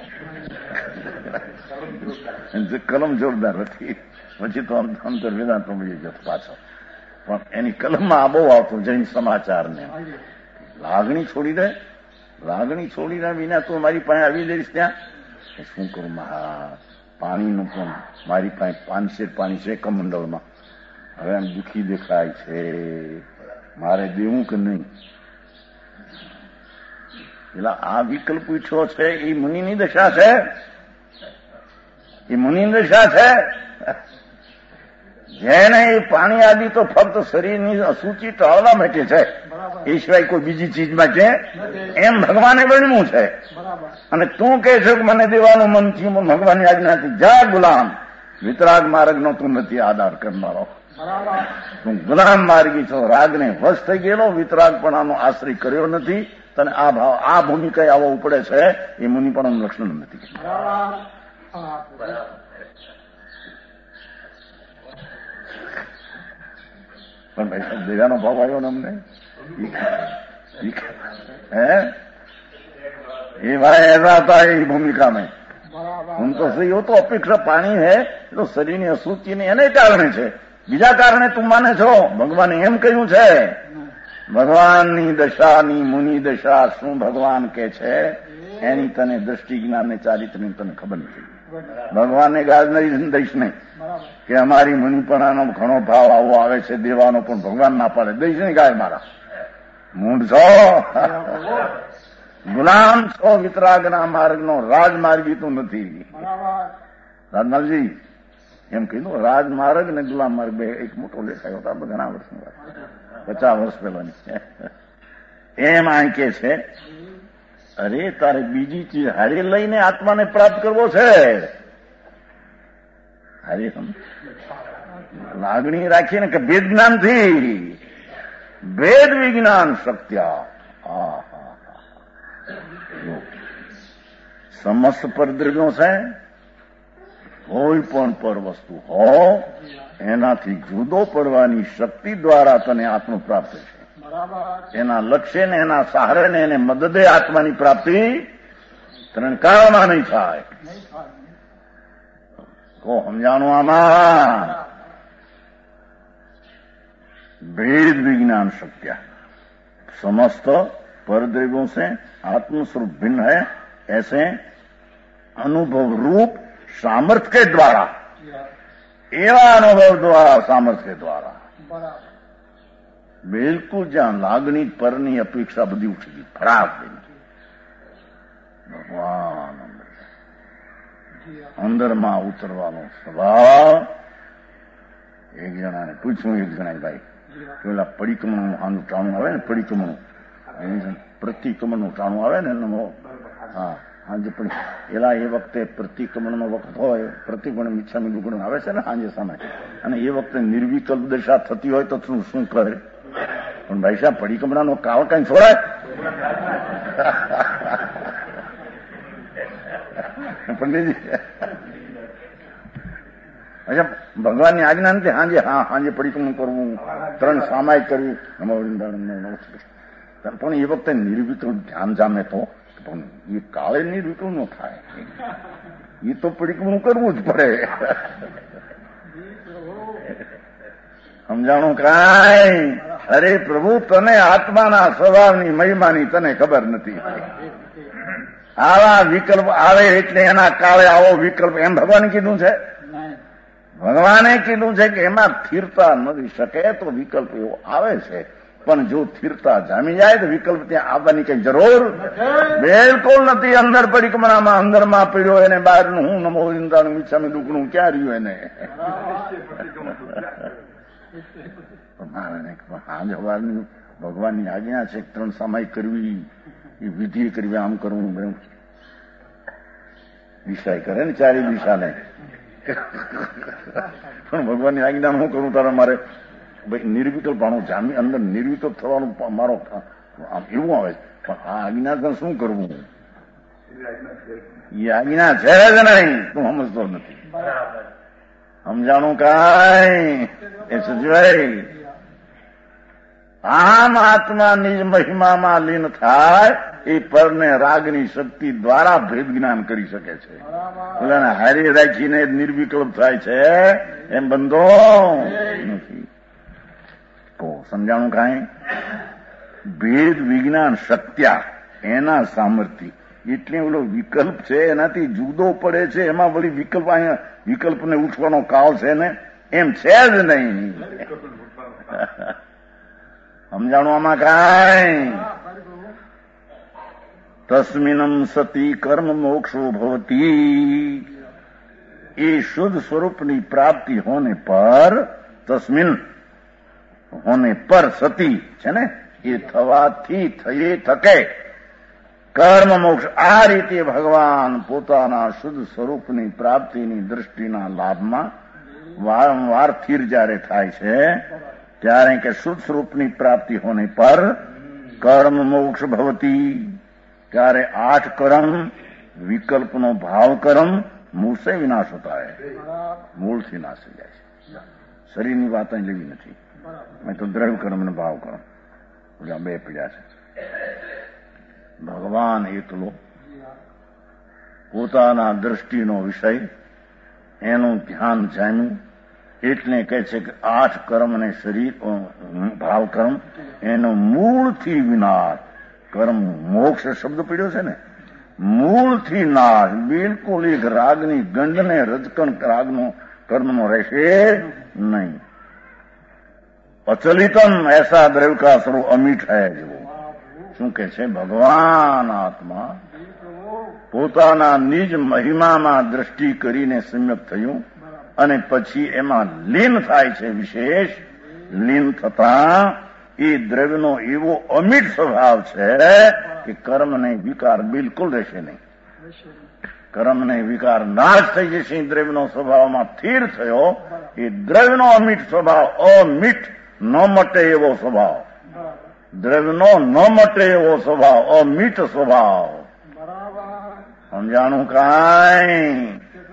કલમ જોરદાર હતી. પછી તો અંતર વેદાંત મળી જતો પાછો, પણ એની કલમમાં આ બહુ આવતું જૈન સમાચાર ને. લાગણી છોડી દે, લાગણી છોડી દે વિના તું મારી પાસે આવી જઈશ ત્યાં શું કરું? મહા પાણીનું પણ મારી પાસે પાંચસેર પાણી છે કમંડળમાં, હવે આમ દુઃખી દેખાય છે, મારે દેવું કે નહીં? એટલે આ વિકલ્પ પૂછ્યો છે એ મુનિની દશા છે, એ મુનિની દશા છે. જેને એ પાણી આદિ તો ફક્ત શરીરની અસુચિ ટાળવા માટે છે, એ સિવાય કોઈ બીજી ચીજમાં છે એમ ભગવાને વર્ણ્યું છે. અને તું કહે છે કે મને દેવાનું મન થયું, ભગવાનની આજ્ઞાથી જા ગુલામ, વિતરાગ માર્ગનો તું નથી આધાર કરનારો, તું ગુલામ માર્ગી છો, રાગને વશ થઈ ગયેલો, વિતરાગપણાનો આશ્રય કર્યો નથી. તને આ ભાવ આ ભૂમિકા આવો ઉપડે છે એ મુનિપણાનું લક્ષણ નથી. પણ ભાઈ દેવાનો ભાવ આવ્યો ને અમને, હે એ ભાઈ એસા હતા એ ભૂમિકા में हम तो सही हो तो अपेक्षा पानी है तो શરીરની અશુચિ ને એને કારણે છે, બીજા કારણે તું માને છો? ભગવાને એમ કહ્યું છે. ભગવાનની દશાની મુનિ દશા શું ભગવાન કે છે એની તને દ્રષ્ટિ જ્ઞાન ને ચારિત્રની તને ખબર નથી. ભગવાનને ગાળ નહીં દઈશ નહીં કે અમારી મુનિપણાનો ઘણો ભાવ આવો આવે છે દેવાનો, પણ ભગવાન ના પાડે દઈશ નહીં ગાય મારા મૂંઢ છો, ગુલામ છો, વિતરાગના માર્ગનો રાજમાર્ગી તું નથી. રાજમાર્ગજી એમ કીધું, રાજમાર્ગ ને ગુલામ માર્ગ બે એક મોટો લેખાયો હતો ઘણા વર્ષની વાત, પચાસ વર્ષ પહેલાની. એમ આ કે છે અરે તારે બીજી ચીજ હારે લઈને આત્માને પ્રાપ્ત કરવો છે. હારે લાગણી રાખીને કે ભેદ જ્ઞાનથી, ભેદ વિજ્ઞાન શક્ત્યા સમસ્ત પરદ્રવ્યો છે. કોઈ પણ પર વસ્તુ હો એનાથી જુદો પડવાની શક્તિ દ્વારા તને આત્મ પ્રાપ્ત છે. એના લક્ષ્ય ને એના સહારે ને એને મદદે આત્માની પ્રાપ્તિ ત્રણ કાળમાં નહીં થાય. કો સમજાણું આમાં? भेद विज्ञान शक्त्या समस्त परद्रव्यों से आत्मस्वरूप भिन्न है, ऐसे अनुभव रूप सामर्थ्य के द्वारा, एवं अनुभव द्वारा सामर्थ्य के द्वारा बिल्कुल જ્યાં લાગણી પરની અપેક્ષા બધી ઉઠી ગઈ, ખરાબ થઈ ગઈ. ભગવાન અંદરમાં ઉતરવાનો સ્વભાવ. એક જણાને પૂછ્યું, એક જણાએ ભાઈ પેલા પરિક્રમણનું આનું ટાણું આવે ને, પરિક્રમણું પ્રતિક્રમણનું ટાણું આવે ને, હા હાજે પણ એલા એ વખતે પ્રતિક્રમણનો વખત હોય, પ્રતિક્રમણ મિચ્છામી દુગણું આવે છે ને સાંજે સામે, અને એ વખતે નિર્વિકલ્પ દશા થતી હોય તો શું શું કરે? પણ ભાઈ સાહેબ પરિક્રમણાનો કાળ કઈ છોડાય? પંડિતજી અચ્છા ભગવાનની આજ્ઞા નથી હાંજે હા હાંજે પરિક્રમણ કરવું, ત્રણ સામાયિક કરવી, પણ એ વખતે નિર્વિકલ્પ ધ્યાન જામે તો પણ એ કાળે નિર્વિકલ્પ ન થાય, એ તો પરિક્રમણ કરવું જ પડે. સમજાણું કાંઈ? અરે પ્રભુ તને આત્માના સ્વભાવની મહિમાની તને ખબર નથી. આવા વિકલ્પ આવે એટલે એના કાળે આવો વિકલ્પ, એમ ભગવાને કીધું છે. ભગવાને કીધું છે કે એમાં સ્થિરતા નથી શકે તો વિકલ્પ એવો આવે છે, પણ જો સ્થિરતા જામી જાય તો વિકલ્પ ત્યાં આવવાની કઈ જરૂર બિલકુલ નથી. અંદર પરિક્રમણામાં અંદરમાં પીડ્યો એને બહારનું હું નમો વૃંદાનું મિચ્છામી દુઃખનું ક્યાં રહ્યું એને? આજ હવારની ભગવાનની આજ્ઞા છે ત્રણ સામાયિક કરવી, એ વિધિ કરવી, આમ કરવું, દિશા કરે ને ચારી દિશાને. પણ ભગવાનની આજ્ઞા હું કરું તારે મારે ભાઈ નિર્વિકલ્પાણું જામી અંદર નિર્વિકલ્પ થવાનું મારો એવું આવે છે. પણ આ આજ્ઞા શું કરવું? એ આજ્ઞા છે જ નહીં, તું સમજતો નથી. સમજાણું કાંઈ એ સજવાય. આમ આત્મા નિજ મહિમામાં લીન થાય એ પરને રાગની શક્તિ દ્વારા ભેદ જ્ઞાન કરી શકે છે. બધાને હારી રાખીને નિર્વિકલ્પ થાય છે એમ બંધો નથી. તો સમજાણું કાંઈ? ભેદ વિજ્ઞાન શક્ત્યા એના સામર્થ્ય એટલે ઓલો વિકલ્પ છે એનાથી જુદો પડે છે. એમાં વળી વિકલ્પ અહીંયા વિકલ્પને ઉઠવાનો કાળ છે ને એમ છે જ નહીં. સમજાણું આમાં કાંઈ? તસ્મિનમ સતી કર્મ મોક્ષો ભવતી. એ શુદ્ધ સ્વરૂપની પ્રાપ્તિ હોને પર, તસ્મિન હોને પર સતી છે ને, એ થવાથી થયે થકે કર્મ મોક્ષ. આ રીતે ભગવાન પોતાના શુદ્ધ સ્વરૂપની પ્રાપ્તિની દૃષ્ટિના લાભમાં વારંવાર સ્થિર જયારે થાય છે ત્યારે કે શુદ્ધ સ્વરૂપની પ્રાપ્તિ હોને પર કર્મ મોક્ષ ભવતી. ત્યારે આઠ કર્મ વિકલ્પનો ભાવ કર્મ મૂળ સે વિનાશ હોતા હૈ, મૂળથી નાશ થઈ જાય છે. શરીરની વાત અહીં લેવી નથી. મેં તો દ્રવ્ય કર્મ ને ભાવ કર્મ બધા બે પીડ્યા છે. ભગવાન એકલો પોતાના દ્રષ્ટિનો વિષય એનું ધ્યાન જામ્યું એટલે કહે છે કે આઠ કર્મ અને શરીર ભાવ કર્મ એનો મૂળથી વિનાશ. કર્મ મોક્ષ શબ્દ પીડ્યો છે ને, મૂળથી નાશ. બિલકુલ એક રાગની ગંધને રજકણ રાગનો કર્મનો રહેશે નહીં. અચલિતમ એસા દ્રવ્ય કા સ્વરૂપ અમીઠ હૈ. જેવો શું કે છે? ભગવાન આત્મા પોતાના નિજ મહિમામાં દ્રષ્ટિ કરીને સમ્યક થયું અને પછી એમાં લીન થાય છે. વિશેષ લીન થતા એ દ્રવ્યનો એવો અમીઠ સ્વભાવ છે કે કર્મને વિકાર બિલકુલ રહેશે નહીં. કર્મને વિકાર નાશ થઈ જશે. દ્રવ્યનો સ્વભાવમાં સ્થિર થયો. એ દ્રવ્યનો અમીઠ સ્વભાવ, અમીઠ ન મટે એવો સ્વભાવ, દ્રવ્યનો ન મટે એવો સ્વભાવ, અમીઠ સ્વભાવ. સમજાણું કાંઈ?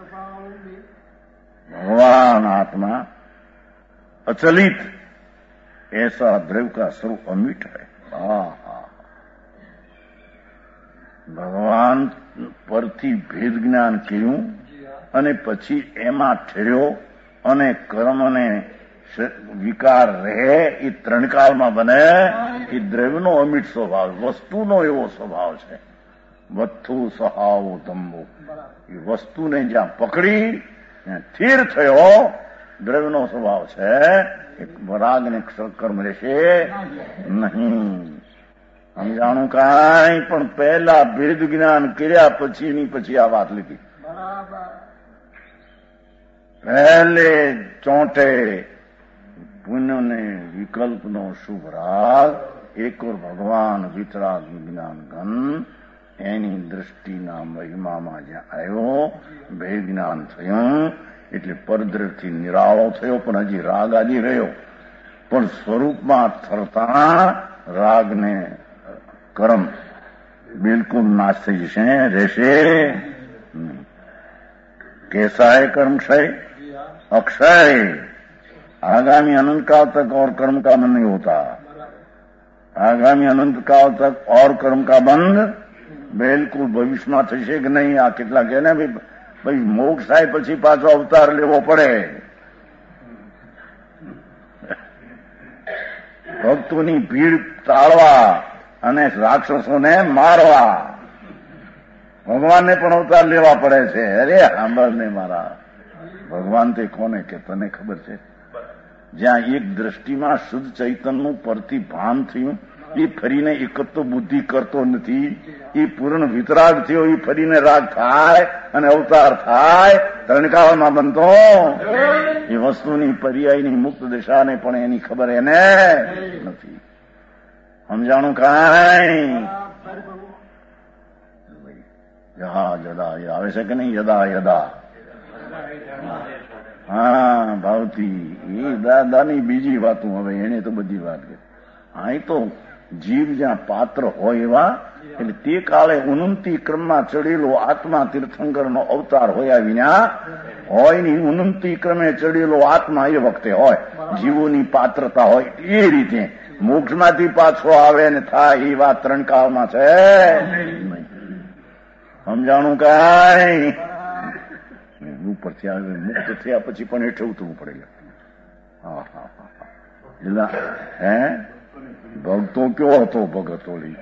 ભગવાન આત્મા अचलित ऐसा द्रव्य का स्वरूप अमिट है. ભગવાન પરથી ભેદ જ્ઞાન કર્યું અને પછી એમાં ઠર્યો અને કર્મને વિકાર રહે એ ત્રણ કાળમાં બને. એ દ્રવ્યનો અમિટ સ્વભાવ, વસ્તુનો એવો સ્વભાવ છે. વસ્તુ સહાવો ધમ્મો. એ વસ્તુને જ્યાં પકડી સ્થિર થયો દ્રવ્યનો સ્વભાવ છે. એક રાગ ને કર્મ રહેશે નહીં. સમજાણું કાંઈ? પણ પહેલા ભેદ જ્ઞાન કર્યા પછી ની પછી આ વાત લીધી. પહેલે ચોંટે પુણ્ય ને વિકલ્પનો શુભ રાગ, એક ઓર ભગવાન વિતરાગ વિજ્ઞાન ઘન એની દ્રષ્ટિના મહિમામાં જ્યાં આવ્યો ભેદ જ્ઞાન થયું એટલે પરદ્રવથી નિરાળો થયો. પણ હજી રાગ આદિ રહ્યો, પણ સ્વરૂપમાં થરતા રાગને કર્મ બિલકુલ નાશ થઈ જશે, રહેશે નહીં. कैसा है कर्म क्षय? अक्षय. आगामी अनंत काल तक और कर्म का बंध नहीं होता. आगामी अनंत काल तक और कर्म का બંધ બિલકુલ ભવિષ્યમાં થશે કે નહીં. આ કેટલા કે ને ભાઈ મોક્ષ થાય પછી પાછો અવતાર લેવો પડે. ભક્તોની ભીડ ટાળવા અને રાક્ષસોને મારવા ભગવાનને પણ અવતાર લેવા પડે છે. અરે સાંભળ ને મારા, ભગવાન તે કોને કે તને ખબર છે? જ્યાં એક દ્રષ્ટિમાં શુદ્ધ ચૈતન્યનું પરથી ભાન થયું, એ ફરીને એકત્વ બુદ્ધિ કરતો નથી. એ પૂર્ણ વિતરાગ થયો, એ ફરીને રાગ થાય અને અવતાર થાય. ત્રણકાળમાં બનતો એ વસ્તુની પર્યાયની મુક્ત દિશાને પણ એની ખબર એને નથી. સમજાણું કાંઈ? યદા યદા આવે છે કે નહીં? યદા યદા હા ભાવથી એ દાદાની બીજી વાતો. હવે એને તો બધી વાત કરી. અહીં તો જીવ જ્યાં પાત્ર હોય એવા, એટલે તે કાળે ઉન્નતિ ક્રમમાં ચડેલો આત્મા તીર્થંકરનો અવતાર હોય વિના હોય ની. ઉન્નતિ ક્રમે ચડેલો આત્મા એ વખતે હોય, જીવોની પાત્રતા હોય એ રીતે. મોક્ષમાંથી પાછો આવે ને થાય એ વાત ત્રણ કાળમાં છે. સમજાણું કાંઈ? ઉપરથી આવે મુક્ત થયા પછી પણ હેઠે ઉતરવું પડે. હા હા હા હે ભક્તો કયો હતો? ભગત ઓલી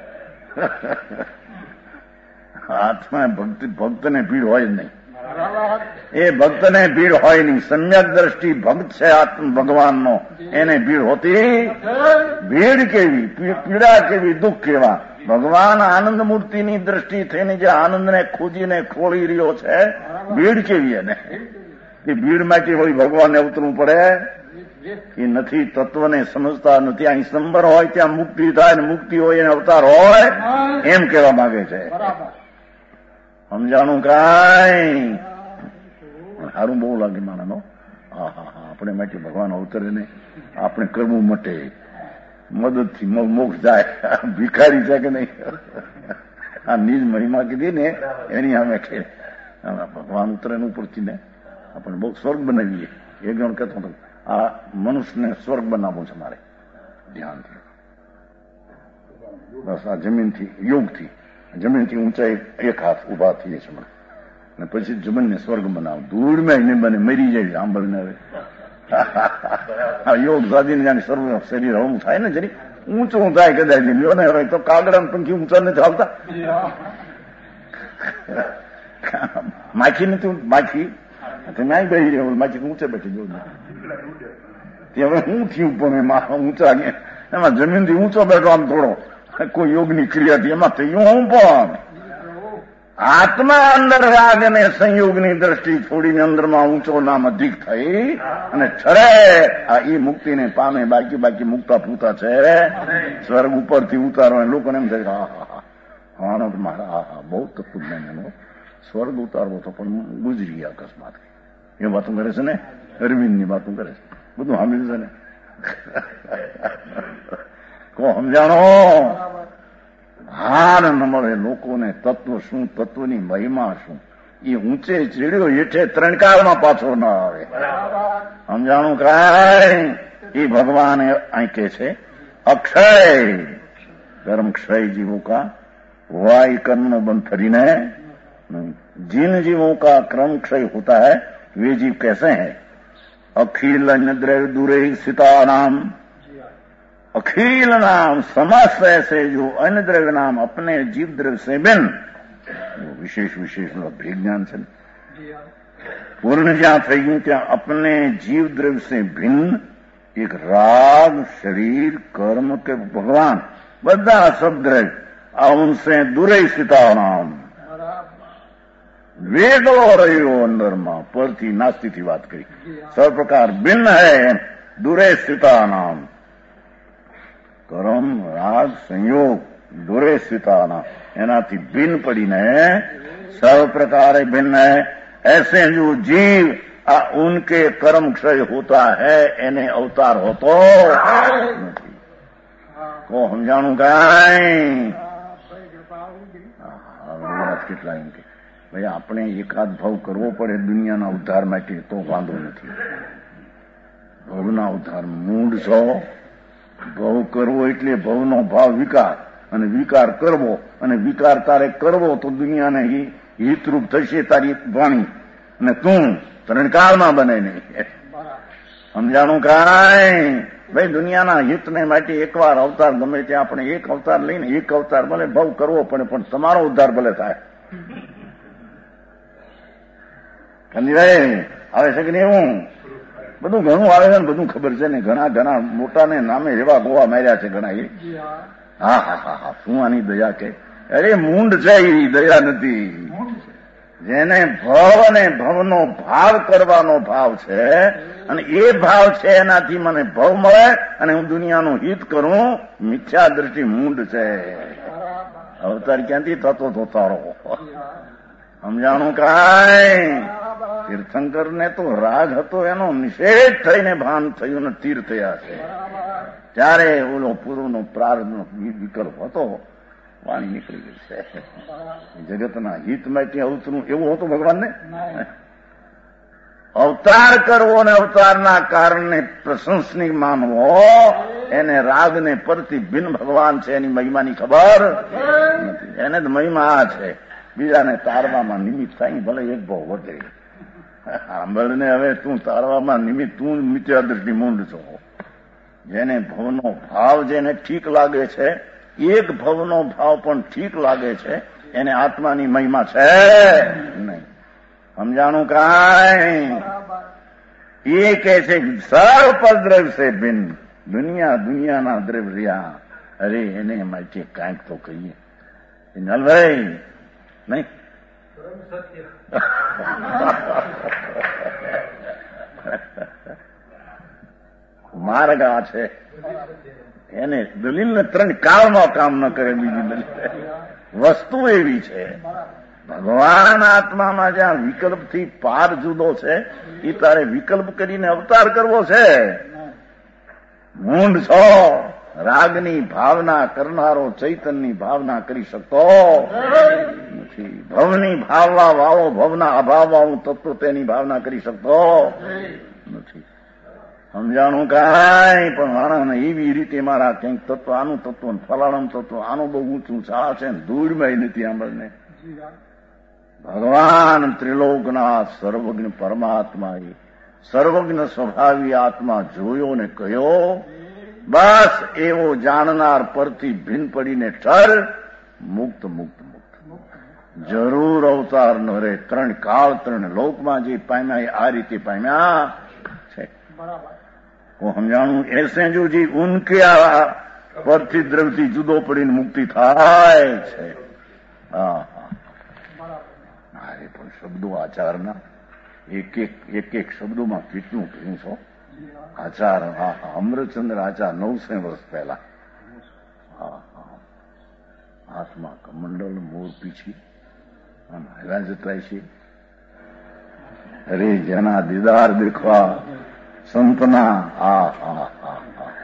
આત્મા ભક્તિ ભક્તને ભીડ હોય જ નહીં. એ ભક્તને ભીડ હોય નહીં. સમ્યક દ્રષ્ટિ ભક્ત છે આત્મ ભગવાનનો, એને ભીડ હોતી. ભીડ કેવી, પીડા કેવી, દુઃખ કેવા. ભગવાન આનંદ મૂર્તિની દ્રષ્ટિ થઈને જે આનંદને ખોજીને ખોળી રહ્યો છે, ભીડ કેવી એને? એ ભીડ માટે હોય ભગવાનને ઉતરવું પડે એ નથી. તત્વને સમજતા નથી. અહીં સંબર હોય ત્યાં મુક્તિ થાય ને મુક્તિ હોય એને અવતાર હોય એમ કહેવા માંગે છે. સમજાણું કાંઈ? સારું બહુ લાગે માણસનો. હા હા હા આપણે માટે ભગવાન અવતરે ને આપણે કરવું મટે, મદદથી મોક્ષ જાય. ભિખારી છે કે નહીં? આ નિજ મહિમા કીધી ને એની સામે કે ભગવાન ઉતરે ને ઉપરથી ને આપણે બહુ સ્વર્ગ બનાવીએ. એક જણ કહેતો હતો આ મનુષ્યને સ્વર્ગ બનાવવું છે મારે, ધ્યાનથી. બસ આ જમીનથી યોગથી જમીનથી ઊંચાઈ એક હાથ ઉભા થઈએ છે અને પછી જમીનને સ્વર્ગ બનાવ. ધૂળમાં નહીં બને, મરી જાય સાંભળને. હવે યોગ સાધીને જાણે સર્વ શરીર હળવું થાય ને, જરી ઊંચું થાય કદાચ ને હવે તો કાગડા પંખી ઊંચા નથી આવતા. માખી નથી, માખી તમે અહીં બેસી રહ્યો, માખી ઊંચે બેઠી જો. હવે હું થયું પણ એમાં ઊંચા એમાં જમીનથી ઊંચો બેઠો આમ થોડો કોઈ યોગની ક્રિયાથી એમાં થયું હું પણ. આત્મા અંદર રાગ અને સંયોગની દ્રષ્ટિ છોડીને અંદરમાં ઊંચો નામ અધિક થઈ અને ઠરે આ ઈ મુક્તિને પામે. બાકી બાકી મુક્તા પૂતા છે સ્વર્ગ ઉપરથી ઉતારો. લોકોને એમ થાય હા હા હા આનો મારા હા હા બહુ તત્વજ્ઞાન એનો સ્વર્ગ ઉતારવો તો પણ ગુજરી ગયા અકસ્માત. એ વાતો કરે છે ને, અરવિંદની વાતો કરે છે, બધું સાંભળ્યું છે ને. કો સમજાણો? હાર ન મળે લોકોને. તત્વ શું, તત્વની મહિમા શું, એ ઊંચે ચીડ્યો હેઠે ત્રણ કાળમાં પાછો ન આવે. સમજાણું કાંઈ? એ ભગવાન અહીં કે છે અક્ષય કર્મ ક્ષય जीवों का हुआ ही कर्म बंद थरीने जिन जीवों का क्रम क्षय होता है वे जीव कैसे हैं? अखिल द्रव्य दूरे सीता नाम अखिल नाम समस्त ऐसे जो अन्य द्रव्य नाम अपने जीव द्रव्य से भिन्न विशेष विशेष विज्ञान से पूर्ण જ્યાં થઈ ગયું ત્યાં अपने जीव द्रव्य से भिन्न एक राग शरीर कर्म के भगवान બધા सब द्रव्य उनसे दूरे सीता नाम વેગળો રહ્યો અંદરમાં પરથી નાસ્તીથી વાત કરી. સર્વ પ્રકાર ભિન્ન હૈ દૂરે સ્થિતા નામ કર્મ રાગ સંयोग દૂરે સ્થિતા નામ એનાથી ભિન્ન પડીને સર્વ પ્રકારે ભિન્ન હૈ. ऐसे जो जीव आ उनके कर्म क्षय होता है એને અવતાર હોતો નથી. કો સમજાણું કાંઈ? કેટલા એમ કે ભાઈ આપણે એકાદ ભાવ કરવો પડે દુનિયાના ઉદ્ધાર માટે તો વાંધો નથી. ભવના ઉદ્ધાર મૂળ છો. ભવ કરવો એટલે ભવનો ભાવ વિકાર અને વિકાર કરવો અને વિકાર તારે કરવો તો દુનિયાને હિતરૂપ થશે તારી વાણી અને તું ત્રણકાળમાં બને નહીં. સમજાણું કાંઈ? ભાઈ દુનિયાના હિતને માટે એકવાર અવતાર ગમે ત્યાં આપણે એક અવતાર લઈને એક અવતાર ભલે ભવ કરવો પડે પણ તમારો ઉદ્ધાર ભલે થાય. આવે છે કે નહીં? એવું બધું ઘણું આવે છે ને બધું ખબર છે ને. ઘણા ઘણા મોટા ને નામે એવા ગોવા માર્યા છે ઘણા. એ હા હા હા હા શું આની દયા કે? અરે મૂંડ છે એ દયા નથી. જેને ભવ અને ભવનો ભાવ કરવાનો ભાવ છે અને એ ભાવ છે એનાથી મને ભવ મળે અને હું દુનિયાનું હિત કરું, મિથ્યા દ્રષ્ટિ મૂંડ છે. અવતાર ક્યાંથી થતો તો તારો સમજાણું કાંઈ? તીર્થંકર ને તો રાગ હતો એનો નિષેધ થઈને ભાન થયું ને તીર થયા છે. ત્યારે ઓલો પૂર્વનો પ્રારંભનો વિકલ્પ હતો, વાણી નીકળી ગઈ છે. જગતના હિત માટે અવતરું એવું હતું ભગવાનને. અવતાર કરવો ને અવતારના કારણે પ્રશંસનીય માનવો, એને રાગને પરથી ભિન્ન ભગવાન છે એની મહિમાની ખબર નથી. એને જ મહિમા છે. બીજાને તારવામાં નિમિત્ત થાય, ભલે એક ભાવ વધે. સાંભળને હવે તું તારવામાં નિમિત્ત, તું મિથ્યા દ્રષ્ટિ મૂંડ છો. જેને ભવનો ભાવ જેને ઠીક લાગે છે, એક ભવનો ભાવ પણ ઠીક લાગે છે, એને આત્માની મહિમા છે નહીં. સમજાણું કાંઈ? એ કે છે સર્વ દ્રવ્ય છે ભિન્ન, દુનિયા દુનિયાના દ્રવ્ય રહ્યા. અરે એને માટે કાંઈક તો કહીએ નલભાઈ, નહીં? માર્ગ આ છે. એને દલીલને ત્રણ કાળમાં કામ ન કરે. બીજી દલીલ વસ્તુ એવી છે, ભગવાન આત્મામાં જ્યાં વિકલ્પથી પાર જુદો છે, એ તારે વિકલ્પ કરીને અવતાર કરવો છે. મૂંડ છો. રાગની ભાવના કરનારો ચૈતન્યની ભાવના કરી શકતો નથી. ભવની ભાવવા વાળો ભવના અભાવ વાળું તત્વ તેની ભાવના કરી શકતો નથી. સમજાણું કાંઈ? પણ માણસને એવી રીતે મારા કંઈક તત્વ, આનું તત્વ ફલાણું તત્વ, આનું બહુ ઊંચું છા છે ને ધૂળમાં નથી આંબળને. ભગવાન ત્રિલોકના સર્વજ્ઞ પરમાત્મા, એ સર્વજ્ઞ સ્વભાવી આત્મા જોયો ને કહ્યો, બસ એવો જાણનાર પરથી ભિન્ન પડીને ઠર, મુક્ત મુક્ત મુક્ત. જરૂર અવતાર ન રે. ત્રણ કાળ ત્રણ લોકમાં જે પામ્યા એ આ રીતે પામ્યા છે. હું સમજાણું? એસે જો જી ઉનકે આ પરથી દ્રવ્યથી જુદો પડીને મુક્તિ થાય છે. હા હા. અરે પણ શબ્દો આચારના એક એક એક એક શબ્દોમાં કેટલું કહ્યું છો. આચાર, હા હા. અમૃતચંદ્ર આચાર નવસો વર્ષ પહેલા. હા હા. હાથમાં કમંડળ, મોર પીછી હવા જતાય છે. અરે જેના દીદાર દેખવા સંતના, હા હા હા હા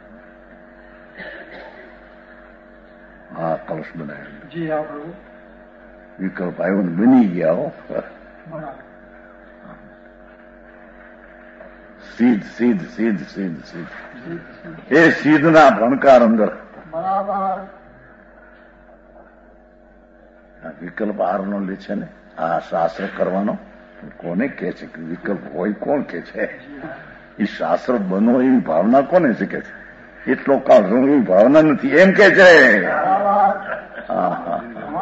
હા. કલશ બનાવ્યો, વિકલ્પ આવ્યો ને બની ગયા. હો સીધ સીધ સીધ સીધ સીધ એ સીધના ભણકાર અંદર વિકલ્પ આરનો લે છે ને. આ શાસ્ત્ર કરવાનો કોને કે છે? વિકલ્પ હોય કોણ કે છે? એ શાસ્ત્ર બનો એવી ભાવના કોને છે કે છે? એટલો કાળ રહું એવી ભાવના નથી એમ કે છે. હા હા.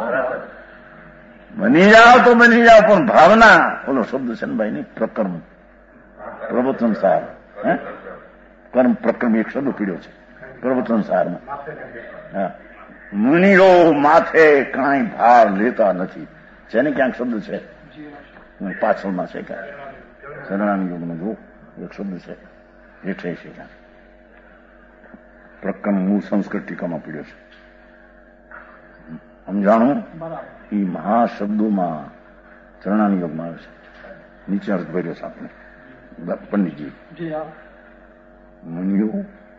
બની જાઓ તો બની જાઓ, પણ ભાવના. ઓલો શબ્દ છે ને ભાઈ ની પ્રકર્મ, પ્રવચન સાર. હે કર્મ પ્રકર્મ એક શબ્દ પીડ્યો છે પ્રવચન સારમાં. હા. મુનિઓ માથે કાંઈ ભાર લેતા નથી. છે ને ક્યાંક શબ્દ છે પાછળમાં છે ક્યાંક શરણાની યુગમાં જો એક શબ્દ છે હેઠે છે ક્યાંક. પ્રકર્મ મૂળ સંસ્કૃત ટીકામાં પીડ્યો છે. સમજાણું? એ મહાશબ્દોમાં ચરણાની યોગમાં આવે છે. નીચે અર્થ ભર્યો છે આપણે પંડિતજી. મુનિઓ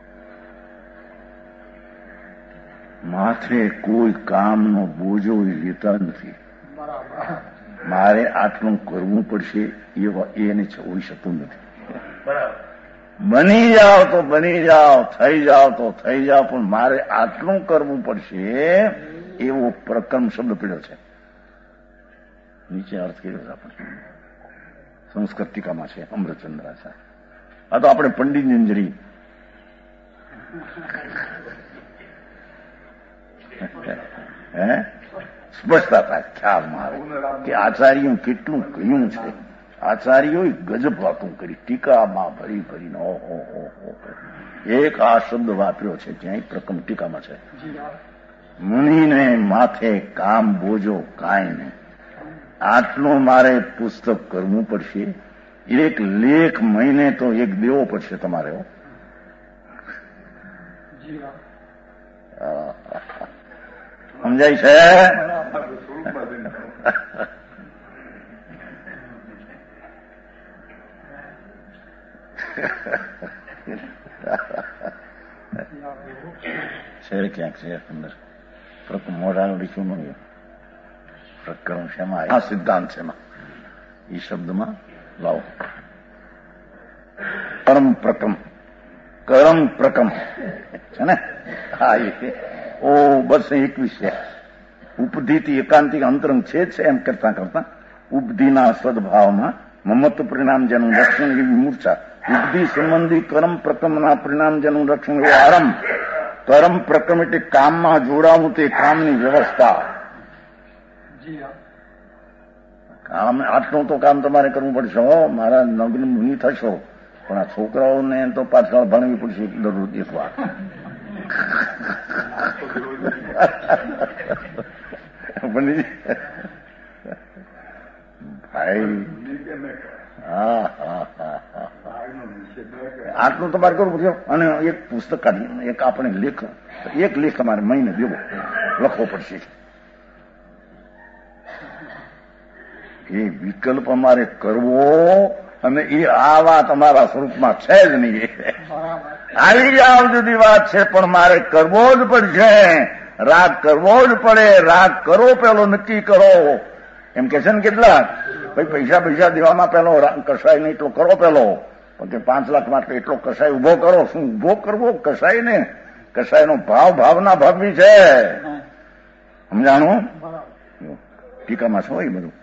માથે કોઈ કામનો બોજો લેતા નથી. મારે આટલું કરવું પડશે એને હોઈ શકતું નથી. બની જાઓ તો બની જાઓ, થઈ જાઓ તો થઈ જાઓ, પણ મારે આટલું કરવું પડશે એવો પ્રકર્મ શબ્દ પીડ્યો છે. નીચે અર્થ કર્યો છે આપણે સંસ્કૃત ટીકામાં છે અમૃતચંદ્રાચાર્ય. આ તો આપણે પંડિત અંજરી હે સ્પષ્ટતા ખ્યાલમાં આવે કે આચાર્યો કેટલું કહ્યું છે. આચાર્યોએ ગજબ વાતું કરી ટીકામાં ભરી ભરીને. ઓહો એક આ શબ્દ વાપર્યો છે ક્યાંય પ્રકમ ટીકામાં છે. મુનિને માથે કામ બોજો કાંઈ નહીં. આટલું મારે પુસ્તક કરવું પડશે, એક લેખ મહિને તો એક દેવો પડશે તમારે. સમજાય છે? છે ક્યાંક છે અંદર મોઢાનું લીખું ન પ્રકરણ છે એમાં, આ સિદ્ધાંત છે એમાં, એ શબ્દમાં લાવો. કર્મ પ્રકમ, કર્મ પ્રકમ છે ને? હા, એ ઓ બસ એકવીસ છે. ઉપધિથી એકાંતિક અંતરંગ છે જ છે એમ કરતા કરતા ઉપધિના સદભાવમાં મમત્વ પરિણામજનું રક્ષણ એવી મૂર્છા. ઉપધિ સંબંધી કર્મ પ્રકમના પરિણામજનું રક્ષણ એવો આરંભ. કર્મ પ્રકમ એટલે કામમાં જોડાવું તે કામની વ્યવસ્થા. કામ આટલું તો કામ તમારે કરવું પડશે. હો, મારા નગ્ન મુનિ થશો, પણ આ છોકરાઓને તો પાછળ ભણવી પડશે દરરોજ એક વાર. ભાઈ હા હા હા હા આટલું તમારે કરવું પડશે. અને એક પુસ્તક કાઢી, એક આપણે લેખ, એક લેખ અમારે મહિને દેવો લખવો પડશે. એ વિકલ્પ અમારે કરવો, અને એ આ વાત અમારા સ્વરૂપમાં છે જ નહીં. આવી જાવ જુદી વાત છે, પણ મારે કરવો જ પડશે. રાગ કરવો જ પડે. રાગ કરો, પેલો નક્કી કરો. એમ કે છે ને કેટલાક, ભાઈ પૈસા પૈસા દેવામાં પેલો કસાય ને એટલો કરો પેલો, પણ તે પાંચ લાખ માટે એટલો કસાય ઉભો કરો. શું ઉભો કરવો કસાય ને? કસાયનો ભાવ ભાવના ભાગવી છે. સમજાણું? ટીકામાં છો એ બધું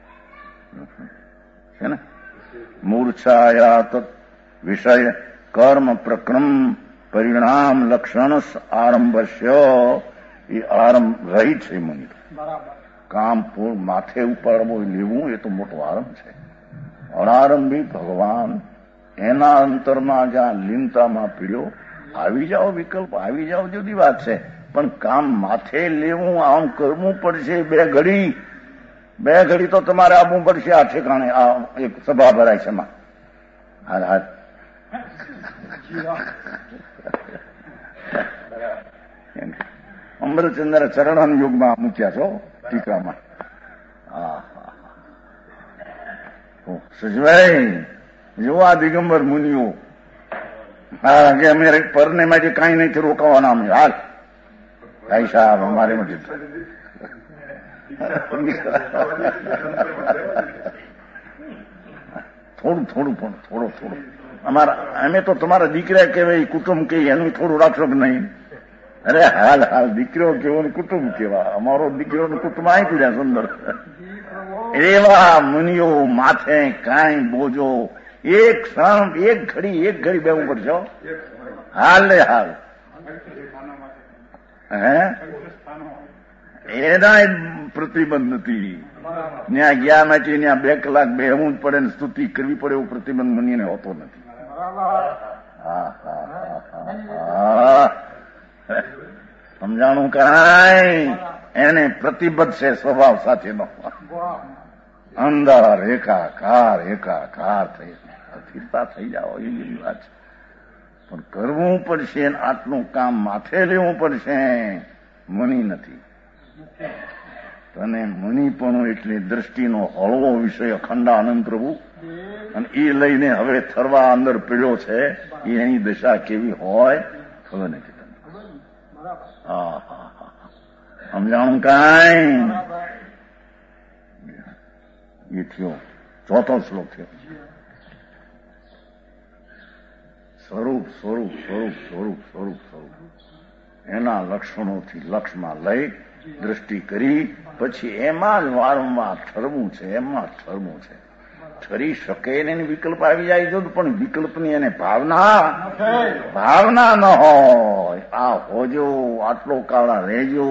છે ને? મૂર્છાયા વિષય કર્મ પ્રક્રમ પરિણામ લક્ષણ આરંભસ્ય. એ આરંભ રહી છે મુનિ. કામ માથે ઉપાડવો લેવું એ તો મોટો આરંભ છે. અનારંભી ભગવાન એના અંતરમાં જ્યાં લીનતામાં પીડ્યો. આવી જાઓ વિકલ્પ, આવી જાઓ જુદી વાત છે, પણ કામ માથે લેવું, આમ કરવું પડશે. બે ઘડી બે ઘડી તો તમારે આવવું પડશે આ ઠેકાણે. આ એક સભા ભરાય છે એમાં. હા હા અમૃતચંદ્ર ચરણ યુગમાં મૂક્યા છો ટીકામાં. હા હા સજભાઈ જો આ દિગંબર મુનિઓ, હા કે અમે પરને માંથી કઈ નથી રોકાવાના. અમે હાલ ભાઈ સાહેબ અમારે નથી થોડું થોડું પણ થોડું થોડું અમારા અમે તો તમારા દીકરા કહેવાય, કુટુંબ કે એનું થોડું રાખશો કે નહીં? અરે હાલ હાલ દીકરો કેવો ને કુટુંબ કેવા. અમારો દીકરો નું કુટુંબ આવી પડ્યા સુંદર. એવા મુનિઓ માથે કાંઈ બોજો એક ક્ષણ, એક ઘડી એક ઘડી બેવું પડશે. હાલ ને હાલ હે એના પ્રતિબંધ નથી. ત્યાં ગયા નથી, ત્યાં બે કલાક બેહવું જ પડે ને સ્તુતિ કરવી પડે એવો પ્રતિબંધ મુનિને હોતો નથી. હા હા હા સમજાણું કાંઈ? એને પ્રતિબદ્ધ છે સ્વભાવ સાથેનો. અંદર રેખાકાર એકાકાર થઈ સ્થિરતા થઈ જાઓ એવી વાત છે. પણ કરવું પડશે, આટલું કામ માથે લેવું પડશે. મુનિ નથી. તને મુનિપણું એટલે દ્રષ્ટિનો હળવો વિષય અખંડાનંદ પ્રભુ, અને એ લઈને હવે થરવા અંદર પીડ્યો છે. એની દશા કેવી હોય ખબર નથી તમને. હા હા હા સમજાણું કાંઈ? એ થયો ચોથો શ્લોક થયો. સ્વરૂપ સ્વરૂપ સ્વરૂપ સ્વરૂપ સ્વરૂપ સ્વરૂપ એના લક્ષણોથી લક્ષમાં લઈ દ્રષ્ટિ કરી, પછી એમાં જ વારંવાર ઠરવું છે. એમાં ઠરવું છે. ઠરી શકે ને વિકલ્પ આવી જાય જો, પણ વિકલ્પની એને ભાવના ભાવના ન હોય. આ હોજો, આટલો કાળા રહેજો.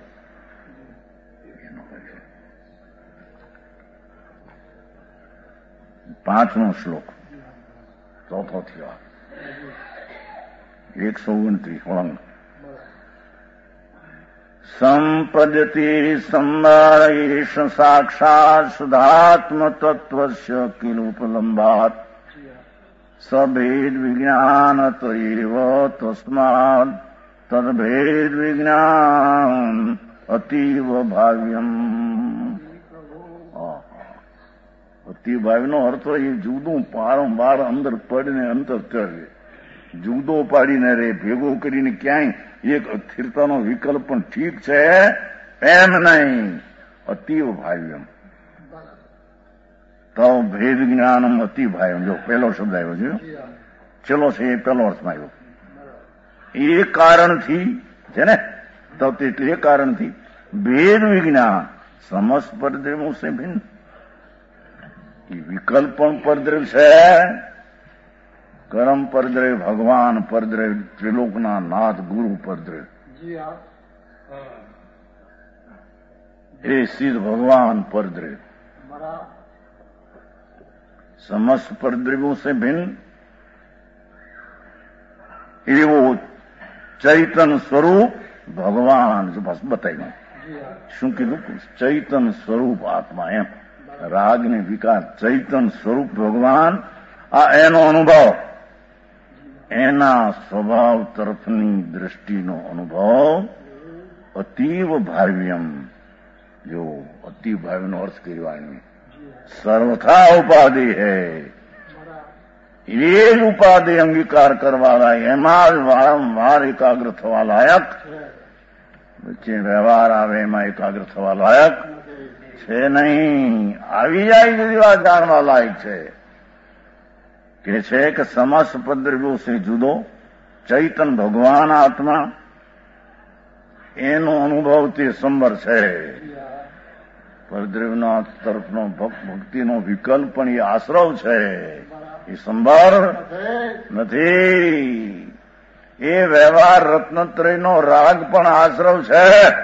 પાંચમો શ્લોક ચોથો થયો. એકસો ઓગણત્રીસ વળંગ. સંપદ્યતે સંવારેષ સાક્ષાત સુધાત્મ તત્વસ્ય કિલુપલંબાત સભેદ વિજ્ઞાન તૈવ તસ્માદ તદ્ભેદ વિજ્ઞાન અતીવ ભાવ્યમ. અતિ ભાવનો અર્થ એ જુદું પારંવાર અંદર પડીને અંતર કરે, જુદો પાડીને રે, ભેગો કરીને ક્યાંય એક અસ્થિરતાનો વિકલ્પ પણ ઠીક છે એમ નહીં. અતીવ ભાવ્યમ તો ભેદ જ્ઞાનમ અતિ ભાવ્યમ. જો પહેલો શબ્દ આવ્યો છે, ચલો છે એ પહેલો અર્થમાં આવ્યો. એ કારણથી છે ને, તો એટલે એ કારણથી ભેદ વિજ્ઞાન સમસ્ત પરદ્રવ્યો સે ભિન્ન. એ વિકલ્પ પણ પરદ્રવ્ય છે, કર્મ પરદ્રવ્ય, ભગવાન પરદ્રવ્ય, ત્રિલોકના નાથ ગુરુ પરદ્રવ્ય. એ સિદ્ધ ભગવાન પરદ્રવ્ય. સમસ્ત પરદ્રવ્યો સે ભિન્ન એવો ચૈતન સ્વરૂપ ભગવાન બતાવ્યું. શું કીધું? ચૈતન સ્વરૂપ આત્મા. એમ રાગ ને વિકાર, ચૈતન સ્વરૂપ ભગવાન, આ એનો અનુભવ, એના સ્વભાવ તરફની દ્રષ્ટિનો અનુભવ અતીવ ભાવ્યમ. જો અતિ ભાવ્યનો અર્થ કર્યો, સર્વથા ઉપાધિ હૈ. એ જ ઉપાધિ અંગીકાર કરવા લાયક, એમાં જ વારંવાર એકાગ્ર થવા લાયક, વચ્ચે વ્યવહાર આવે એમાં એકાગ્ર થવા લાયક છે નહીં. આવી જાય બધી વાત જાણવા લાયક છે. કે છે કે સમસ્ત પરદ્રવ્યો સે જુદો ચૈતન ભગવાન આત્મા, એનો અનુભવ તે સંબર છે. પરદ્રવ્યના તરફનો ભક્તિનો વિકલ્પ પણ એ આશ્રવ છે, એ સંભાર નથી. એ વ્યવહાર રત્નત્રયનો રાગ પણ આશ્રવ છે.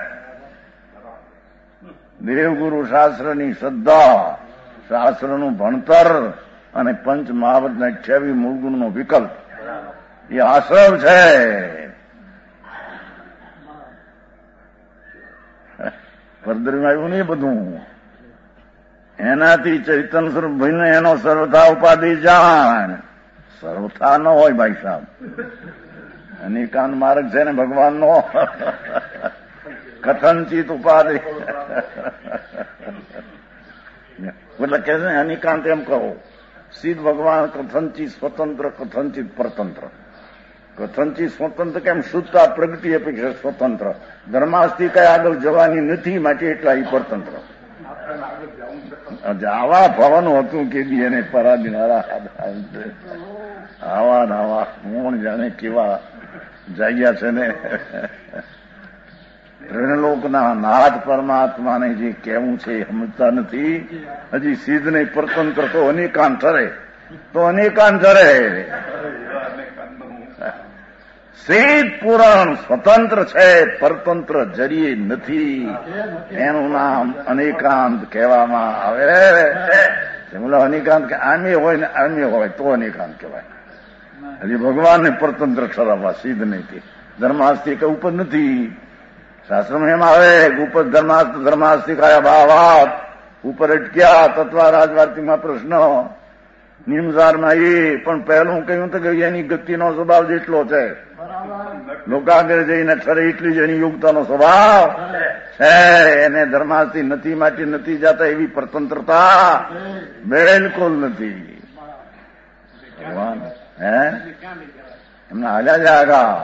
દેવગુરુ શાસ્ત્રની શ્રદ્ધા, શાસ્ત્રનું ભણતર અને પંચ મહાવતના અઠ્યાવીસ મૂળગુણનો વિકલ્પ એ આશ્રવ છે. પરદ્રવ્ય આવ્યું નહીં બધું. એનાથી ચૈતન સ્વરૂપ ભિન્ન, એનો સર્વથા ઉપાધિ જાણ. સર્વથા ન હોય ભાઈ સાહેબ, અનેકાંત માર્ગ છે ને ભગવાનનો. કથનચિત ઉપાધિ એટલે કે છે અનેકાંત એમ કહો. સિદ્ધ ભગવાન કથનચિત સ્વતંત્ર, કથનચિત પરતંત્ર. કથનચિત સ્વતંત્ર કેમ? શુદ્ધતા પ્રગતિ અપેક્ષા સ્વતંત્ર. ધર્માસ્થી કઈ આગળ જવાની નથી, માટે એટલા એ પરતંત્ર. આવા ભવાનું હતું કે દી એને પરાદિનારા આવા આવા કોણ જાણે કેવા જાગ્યા છે ને. ત્રિલોકના નાથ પરમાત્માને જે કહેવું છે એ સમજતા નથી. હજી સિદ્ધ ને પરતંત્ર તો અનેકાંત ઠરે, તો અનેકાંત ઠરે. સિદ્ધ પુરાણ સ્વતંત્ર છે, પરતંત્ર જરીએ નથી. એનું નામ અનેકાંત કહેવામાં આવે. અનેકાંત કે આમે હોય ને આમે હોય તો અનેકાંત કહેવાય. હજી ભગવાનને પરતંત્ર ઠરાવવા સિદ્ધ નહીં. ધર્માસ્થી કઈ ઉપર નથી. શાસ્ત્રમાં એમ આવે ઉપર ધર્માસ્ત ધર્માસ્થી કાયા ભાવાત ઉપર અટક્યા. તત્વ રાજવાર્તિમાં પ્રશ્ન નિમસારમાં એ પણ પહેલું કહ્યું તો કે એની ગતિનો સ્વભાવ જેટલો છે, લોકાગ્ર જઈને ઠરે એટલી જ એની યોગતાનો સ્વભાવ છે. એને ધર્માસ્થી નથી માટે નથી જતા એવી પરતંત્રતા બિલકુલ નથી. ભગવાન હે એમના હાલ્યા જ આગા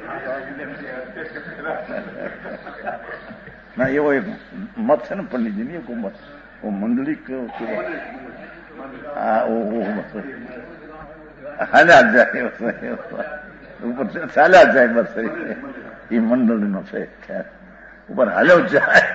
ના. એવો એક મત છે ને પંડિતજી, એક મત મંડલિક હાલ્યા જ જાય ઉપર ચાલ્યા જાય. બસ એ મંડળીનો છે, ઉપર હાલ્યો જ જાય.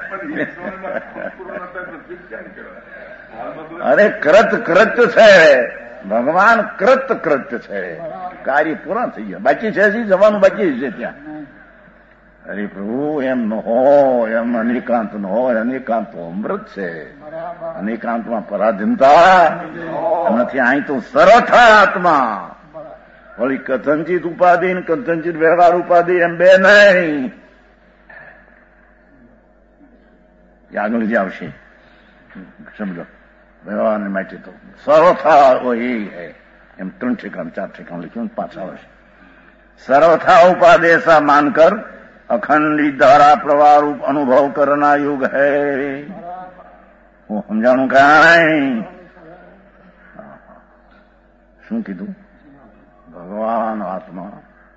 અરે કૃત કૃત્ય છે ભગવાન, કૃત કૃત્ય છે. કાર્ય પૂરા થઈ ગયા, બાકી છે હજી જવાનું બાકી છે ત્યાં. અરે પ્રભુ એમ ન હોય, એમ અનેકાંત ન હોય. અનેકાંત તો અમૃત છે. અનેકાંતમાં પરાધીનતા નથી. અહીં તો સર્વથા આત્મા. વળી કથનચિત ઉપાધિ ને કથનચિત વ્યવહાર ઉપાધિ એમ બે નહીં. એ આગળ જે આવશે સમજો વ્યવહારને માટે તો સર્વથા વહી હૈ એમ ત્રણ ઠેકાણ ચાર ઠેકાણ લખ્યું પાછા આવશે. સર્વથા ઉપાદેશા માનકર અખંડિત ધારા પ્રવાહ રૂપ અનુભવ કરના યુગ હૈ. હું સમજાણું કાંઈ શું કીધું? ભગવાન આત્મા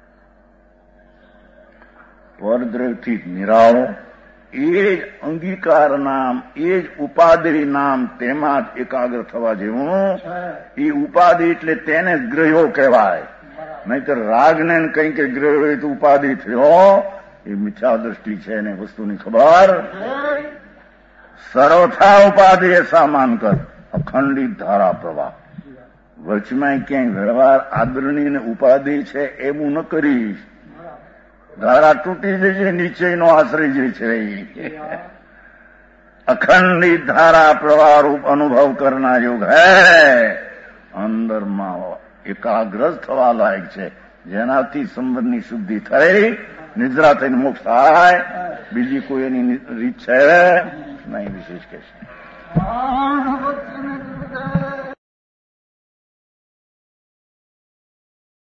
પરદ્રવથી નિરાળો, એ જ અંગીકાર નામ, એ જ ઉપાધિ નામ, તેમાં જ એકાગ્ર થવા જેવું. એ ઉપાધિ એટલે તેને જ ગ્રહ્યો કહેવાય, નહીતર રાગને કંઈ કે ગ્રહ હોય તો ઉપાધિ થયો એ મિથ્યા દ્રષ્ટિ છે એને વસ્તુની ખબર. સર્વથા ઉપાધિ એસા માનકર અખંડિત ધારા પ્રવાહ. વચમાં ક્યાંય વ્યવહાર આદરણી ને ઉપાધિ છે એવું ન કરીશ. ધારા તૂટી જશે, નીચેનો આશ્રય જે છે અખંડિત ધારા પ્રવાહ રૂપ અનુભવ કરનાર યોગ હૈ. અંદરમાં એકાગ્ર થવા લાયક છે, જેનાથી સંબંધની શુદ્ધિ થઈ, નિદ્રા થઈને મોક્ષ થાય. બીજી કોઈ એની રીત છે નહીં વિશેષ કે છે.